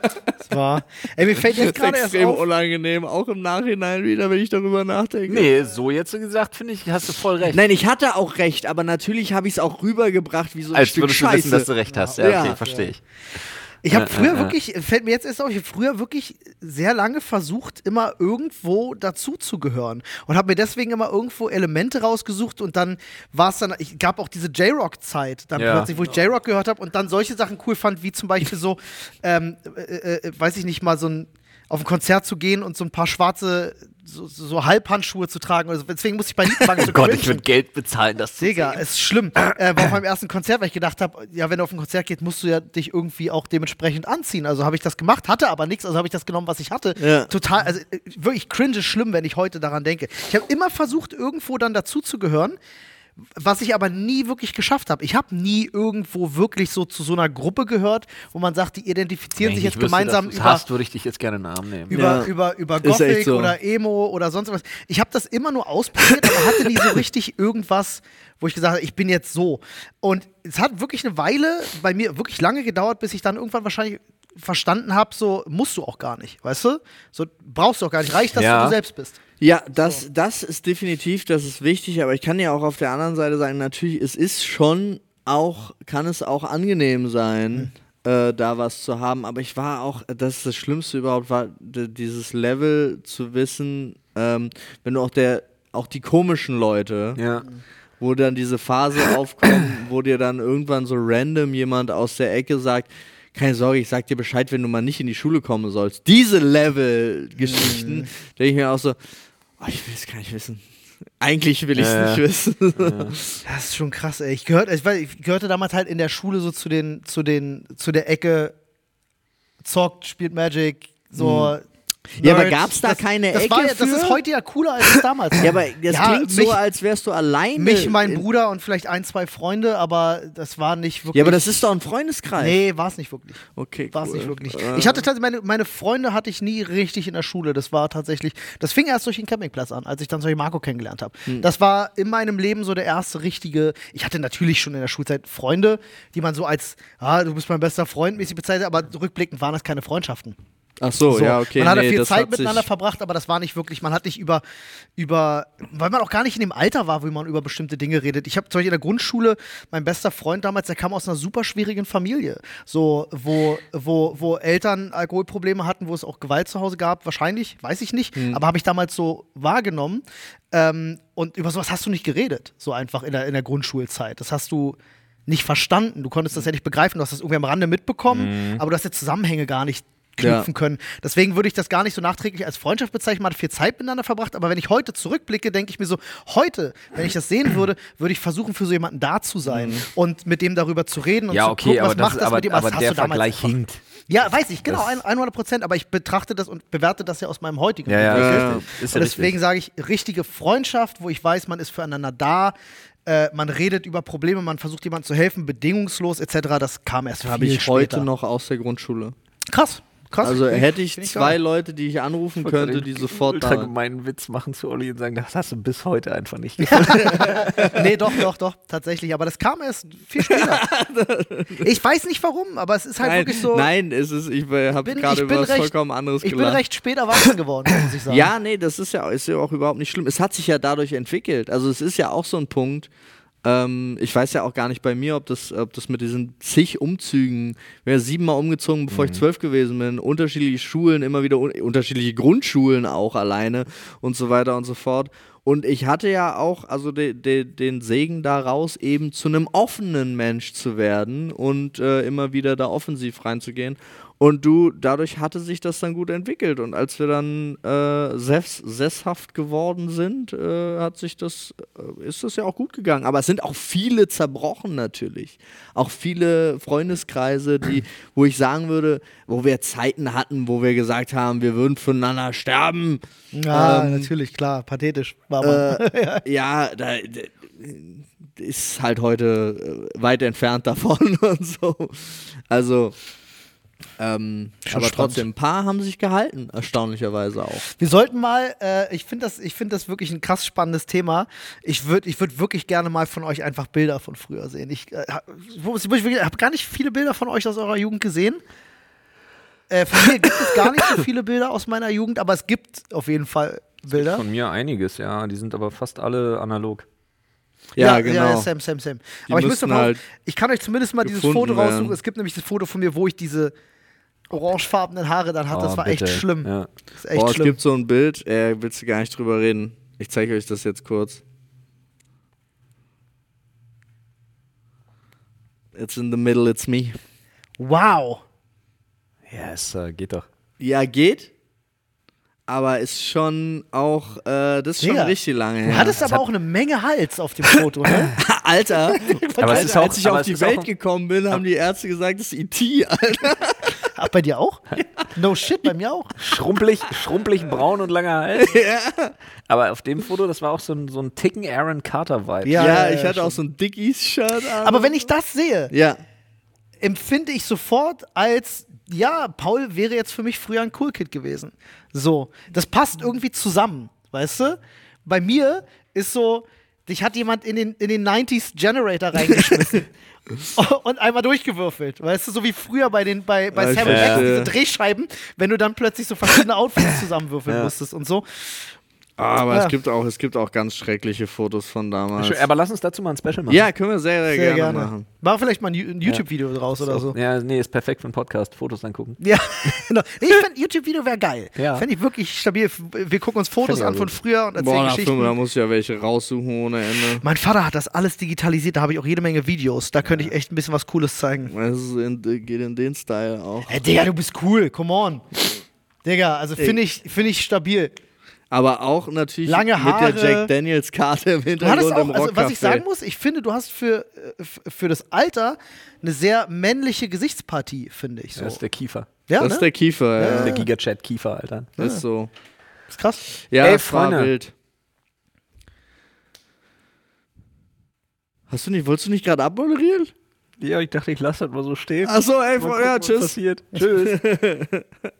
War. Ey, mir fällt jetzt Das ist gerade erst extrem auf. unangenehm, auch im Nachhinein wieder, wenn ich darüber nachdenke. Nee, so jetzt gesagt, finde ich, hast du voll recht. Nein, ich hatte auch recht, aber natürlich habe ich es auch rübergebracht wie so ein Als Stück würdest du Scheiße. wissen, dass du recht hast. Ja, Ja. okay, verstehe ich. Ich habe Ja, früher ja, ja. wirklich, fällt mir jetzt erst auf, ich habe früher wirklich sehr lange versucht, immer irgendwo dazuzugehören und habe mir deswegen immer irgendwo Elemente rausgesucht und dann war es dann, ich gab auch diese J-Rock-Zeit dann Ja. plötzlich, wo ich J-Rock gehört habe und dann solche Sachen cool fand, wie zum Beispiel so, ähm, äh, äh, weiß ich nicht, mal so ein auf ein Konzert zu gehen und so ein paar schwarze so, so Halbhandschuhe zu tragen. Also deswegen musste ich bei Liebenwagen so Oh Gott, cringen. ich würde Geld bezahlen, das zu Digga, sehen. ist schlimm. Äh, war auf meinem ersten Konzert, weil ich gedacht habe, ja, wenn du auf ein Konzert gehst, musst du ja dich irgendwie auch dementsprechend anziehen. Also habe ich das gemacht, hatte aber nichts, also habe ich das genommen, was ich hatte. Ja. Total, also äh, wirklich cringe schlimm, wenn ich heute daran denke. Ich habe immer versucht, irgendwo dann dazu zu gehören, was ich aber nie wirklich geschafft habe. Ich habe nie irgendwo wirklich so zu so einer Gruppe gehört, wo man sagt, die identifizieren Wenn sich ich jetzt wüsste, gemeinsam dass du's über hast, würde ich dich jetzt gerne in den Arm nehmen. über, Ja. über, über Ist echt Gothic so. oder Emo oder sonst was. Ich habe das immer nur ausprobiert, aber hatte nie so richtig irgendwas, wo ich gesagt habe, ich bin jetzt so. Und es hat wirklich eine Weile bei mir wirklich lange gedauert, bis ich dann irgendwann wahrscheinlich verstanden habe, so musst du auch gar nicht, weißt du? So brauchst du auch gar nicht. Reicht, dass Ja. du du selbst bist. Ja, das, das ist definitiv, das ist wichtig, aber ich kann ja auch auf der anderen Seite sagen, natürlich, es ist schon auch, kann es auch angenehm sein, äh, da was zu haben, aber ich war auch, das ist das Schlimmste überhaupt, war d- dieses Level zu wissen, ähm, wenn du auch der, auch die komischen Leute, Ja. wo dann diese Phase aufkommt, wo dir dann irgendwann so random jemand aus der Ecke sagt, keine Sorge, ich sag dir Bescheid, wenn du mal nicht in die Schule kommen sollst. Diese Level-Geschichten, denke ich mir auch so, oh, ich will es gar nicht wissen. Eigentlich will ich es Ja, nicht ja. wissen. Das ist schon krass, ey. Ich, gehört, ich, weiß, ich gehörte damals halt in der Schule so zu den, zu den, zu der Ecke, zockt, spielt Magic, so. Ja, aber Nerds. gab's da das, keine das Ecke war ja, Das für? ist heute ja cooler, als es damals war. Ja, aber das Ja, klingt mich- so, als wärst du alleine. Mich, mein in- Bruder und vielleicht ein, zwei Freunde, aber das war nicht wirklich. Ja, aber das ist doch ein Freundeskreis. Nee, war es nicht wirklich. Okay, War es cool. nicht wirklich. Äh, Ich hatte tatsächlich, meine, meine Freunde hatte ich nie richtig in der Schule. Das war tatsächlich, das fing erst durch den Campingplatz an, als ich dann solche Marco kennengelernt habe. Hm. Das war in meinem Leben so der erste richtige, ich hatte natürlich schon in der Schulzeit Freunde, die man so als, ah, du bist mein bester Freund mäßig bezeichnet, aber rückblickend waren das keine Freundschaften. Ach so, So, ja, okay. man hatte nee, viel das Zeit hat miteinander sich, verbracht, aber das war nicht wirklich, man hat nicht über, über, weil man auch gar nicht in dem Alter war, wo man über bestimmte Dinge redet. Ich habe zum Beispiel in der Grundschule, mein bester Freund damals, der kam aus einer super schwierigen Familie, so, wo, wo, wo Eltern Alkoholprobleme hatten, wo es auch Gewalt zu Hause gab, wahrscheinlich, weiß ich nicht, aber habe ich damals so wahrgenommen. Ähm, und über sowas hast du nicht geredet, so einfach in der, in der Grundschulzeit. Das hast du nicht verstanden, du konntest das ja nicht begreifen, du hast das irgendwie am Rande mitbekommen, aber du hast ja Zusammenhänge gar nicht knüpfen Ja. können. Deswegen würde ich das gar nicht so nachträglich als Freundschaft bezeichnen. Man hat viel Zeit miteinander verbracht, aber wenn ich heute zurückblicke, denke ich mir so, heute, wenn ich das sehen würde, würde ich versuchen, für so jemanden da zu sein und mit dem darüber zu reden und Ja, zu okay, gucken, aber, was das, macht ist- das aber, mit ihm. Was aber hast der du damals Vergleich einfach- hinkt. Ja, weiß ich, genau, Das- ein- hundert Prozent, aber ich betrachte das und bewerte das ja aus meinem heutigen Ja, ja, Blickwinkel. ist Ja, richtig. Ist Und ja deswegen richtig. sage ich, richtige Freundschaft, wo ich weiß, man ist füreinander da, äh, man redet über Probleme, man versucht jemandem zu helfen, bedingungslos et cetera. Das kam erst habe viel ich heute später. noch aus der Grundschule. Krass, krass. Also Find hätte ich find zwei geil. Leute, die ich anrufen wollte könnte, den die sofort ultra da. gemeinen Witz machen zu Olli und sagen, das hast du bis heute einfach nicht gemacht. Nee, doch, doch, doch, tatsächlich. Aber das kam erst viel später. Ich weiß nicht warum, aber es ist halt Nein, wirklich so. nein, es ist, ich habe bin- gerade ich bin über was recht- vollkommen anderes Ich bin gelacht. recht spät erwachsen geworden, muss ich sagen. Ja, nee, das ist ja, ist ja auch überhaupt nicht schlimm. Es hat sich ja dadurch entwickelt. Also es ist ja auch so ein Punkt. Ähm, ich weiß ja auch gar nicht bei mir, ob das, ob das mit diesen zig Umzügen, ich bin ja siebenmal umgezogen, bevor ich zwölf gewesen bin, unterschiedliche Schulen, immer wieder un unterschiedliche Grundschulen auch alleine und so weiter und so fort. Und ich hatte ja auch also de de den Segen daraus, eben zu einem offenen Mensch zu werden und äh, immer wieder da offensiv reinzugehen. Und du, dadurch hatte sich das dann gut entwickelt. Und als wir dann äh, sess sesshaft geworden sind, äh, hat sich das, äh, ist das ja auch gut gegangen. Aber es sind auch viele zerbrochen natürlich. Auch viele Freundeskreise, die, wo ich sagen würde, wo wir Zeiten hatten, wo wir gesagt haben, wir würden füreinander sterben. Ja, Ähm, natürlich, klar, pathetisch. War man. Äh, ja, da, da ist halt heute äh, weit entfernt davon und so. Also, ähm, Schon aber spannend. trotzdem, ein paar haben sich gehalten, erstaunlicherweise auch. Wir sollten mal, äh, ich finde das, ich find das wirklich ein krass spannendes Thema. Ich würde ich würd wirklich gerne mal von euch einfach Bilder von früher sehen. Ich, äh, hab- ich, ich habe gar nicht viele Bilder von euch aus eurer Jugend gesehen. Äh, von mir gibt es gar nicht so viele Bilder aus meiner Jugend, aber es gibt auf jeden Fall Bilder. Von mir einiges, ja. Die sind aber fast alle analog. Ja, ja, genau. Ja, Sam, Sam, Sam. Die Aber ich müsste müssten mal, halt ich kann euch zumindest mal dieses gefunden Foto raussuchen. werden. Es gibt nämlich das Foto von mir, wo ich diese orangefarbenen Haare dann hatte. Das Oh, war bitte. echt schlimm. Ja. Das ist echt Boah, es schlimm. gibt so ein Bild, äh, willst du gar nicht drüber reden. Ich zeige euch das jetzt kurz. It's in the middle, it's me. Wow. Ja, es äh, geht doch. Ja, geht. Aber ist schon auch, äh, das ist schon Digga, richtig lange Du her. hattest aber auch eine Menge Hals auf dem Foto, ne? Alter, Aber es Alter ist auch- als ich aber auf es die ist Welt auch- gekommen bin, haben die Ärzte gesagt, das ist E T, Alter. Ach, bei dir auch? No shit, bei mir auch. Schrumpelig, schrumpelig braun und langer Hals. Aber auf dem Foto, das war auch so ein, so ein Ticken Aaron Carter-Vibe. Ja, Ja, ja, ich ja, hatte auch so ein Dickies-Shirt an. Aber wenn ich das sehe, Ja, empfinde ich sofort als, ja, Paul wäre jetzt für mich früher ein Cool Kid gewesen. So, das passt irgendwie zusammen, weißt du? Bei mir ist so, dich hat jemand in den, in den neunziger Generator reingeschmissen und einmal durchgewürfelt, weißt du? So wie früher bei, den, bei, bei Ja, ich Sam Max, verstehe. diese Drehscheiben, wenn du dann plötzlich so verschiedene Outfits zusammenwürfeln Ja. musstest und so. aber Ja. es, gibt auch, es gibt auch ganz schreckliche Fotos von damals. Schön, aber lass uns dazu mal ein Special machen. Ja, können wir sehr, sehr, Sehr gerne, gerne. machen. Mach vielleicht mal ein Ju- ein YouTube-Video draus oder so. Ja, nee, ist perfekt für einen Podcast. Fotos angucken. Ja, genau. Nee, ich fände, YouTube-Video wäre geil. Ja. Fände ich wirklich stabil. Wir gucken uns Fotos Fänd ich an auch von gut. früher und erzählen Boah, nach Geschichten. fünf, da muss ich ja welche raussuchen ohne Ende. Mein Vater hat das alles digitalisiert, da habe ich auch jede Menge Videos. Da könnte ich echt ein bisschen was Cooles zeigen. Das ist in, geht in den Style auch. Hey, Digga, du bist cool, come on. Digga, also finde ich, find ich stabil. Aber auch natürlich Lange mit Haare. der Jack Daniels Karte im Du hattest Hintergrund auch, im also was ich Rockcafé. sagen muss, ich finde, du hast für, äh, f- für das Alter eine sehr männliche Gesichtspartie, finde ich so. Das ist der Kiefer. ja, Das ne? ist der Kiefer, Das ja. ist der Gigachat-Kiefer, Alter. Das ist so. ist krass. Ja, Ey, es war Freunde. wild. Hast du nicht, wolltest du nicht gerade abmoderieren? Ja, ich dachte, ich lasse das mal so stehen. Achso, ey, Mal ja, gucken, was tschüss. passiert. Tschüss.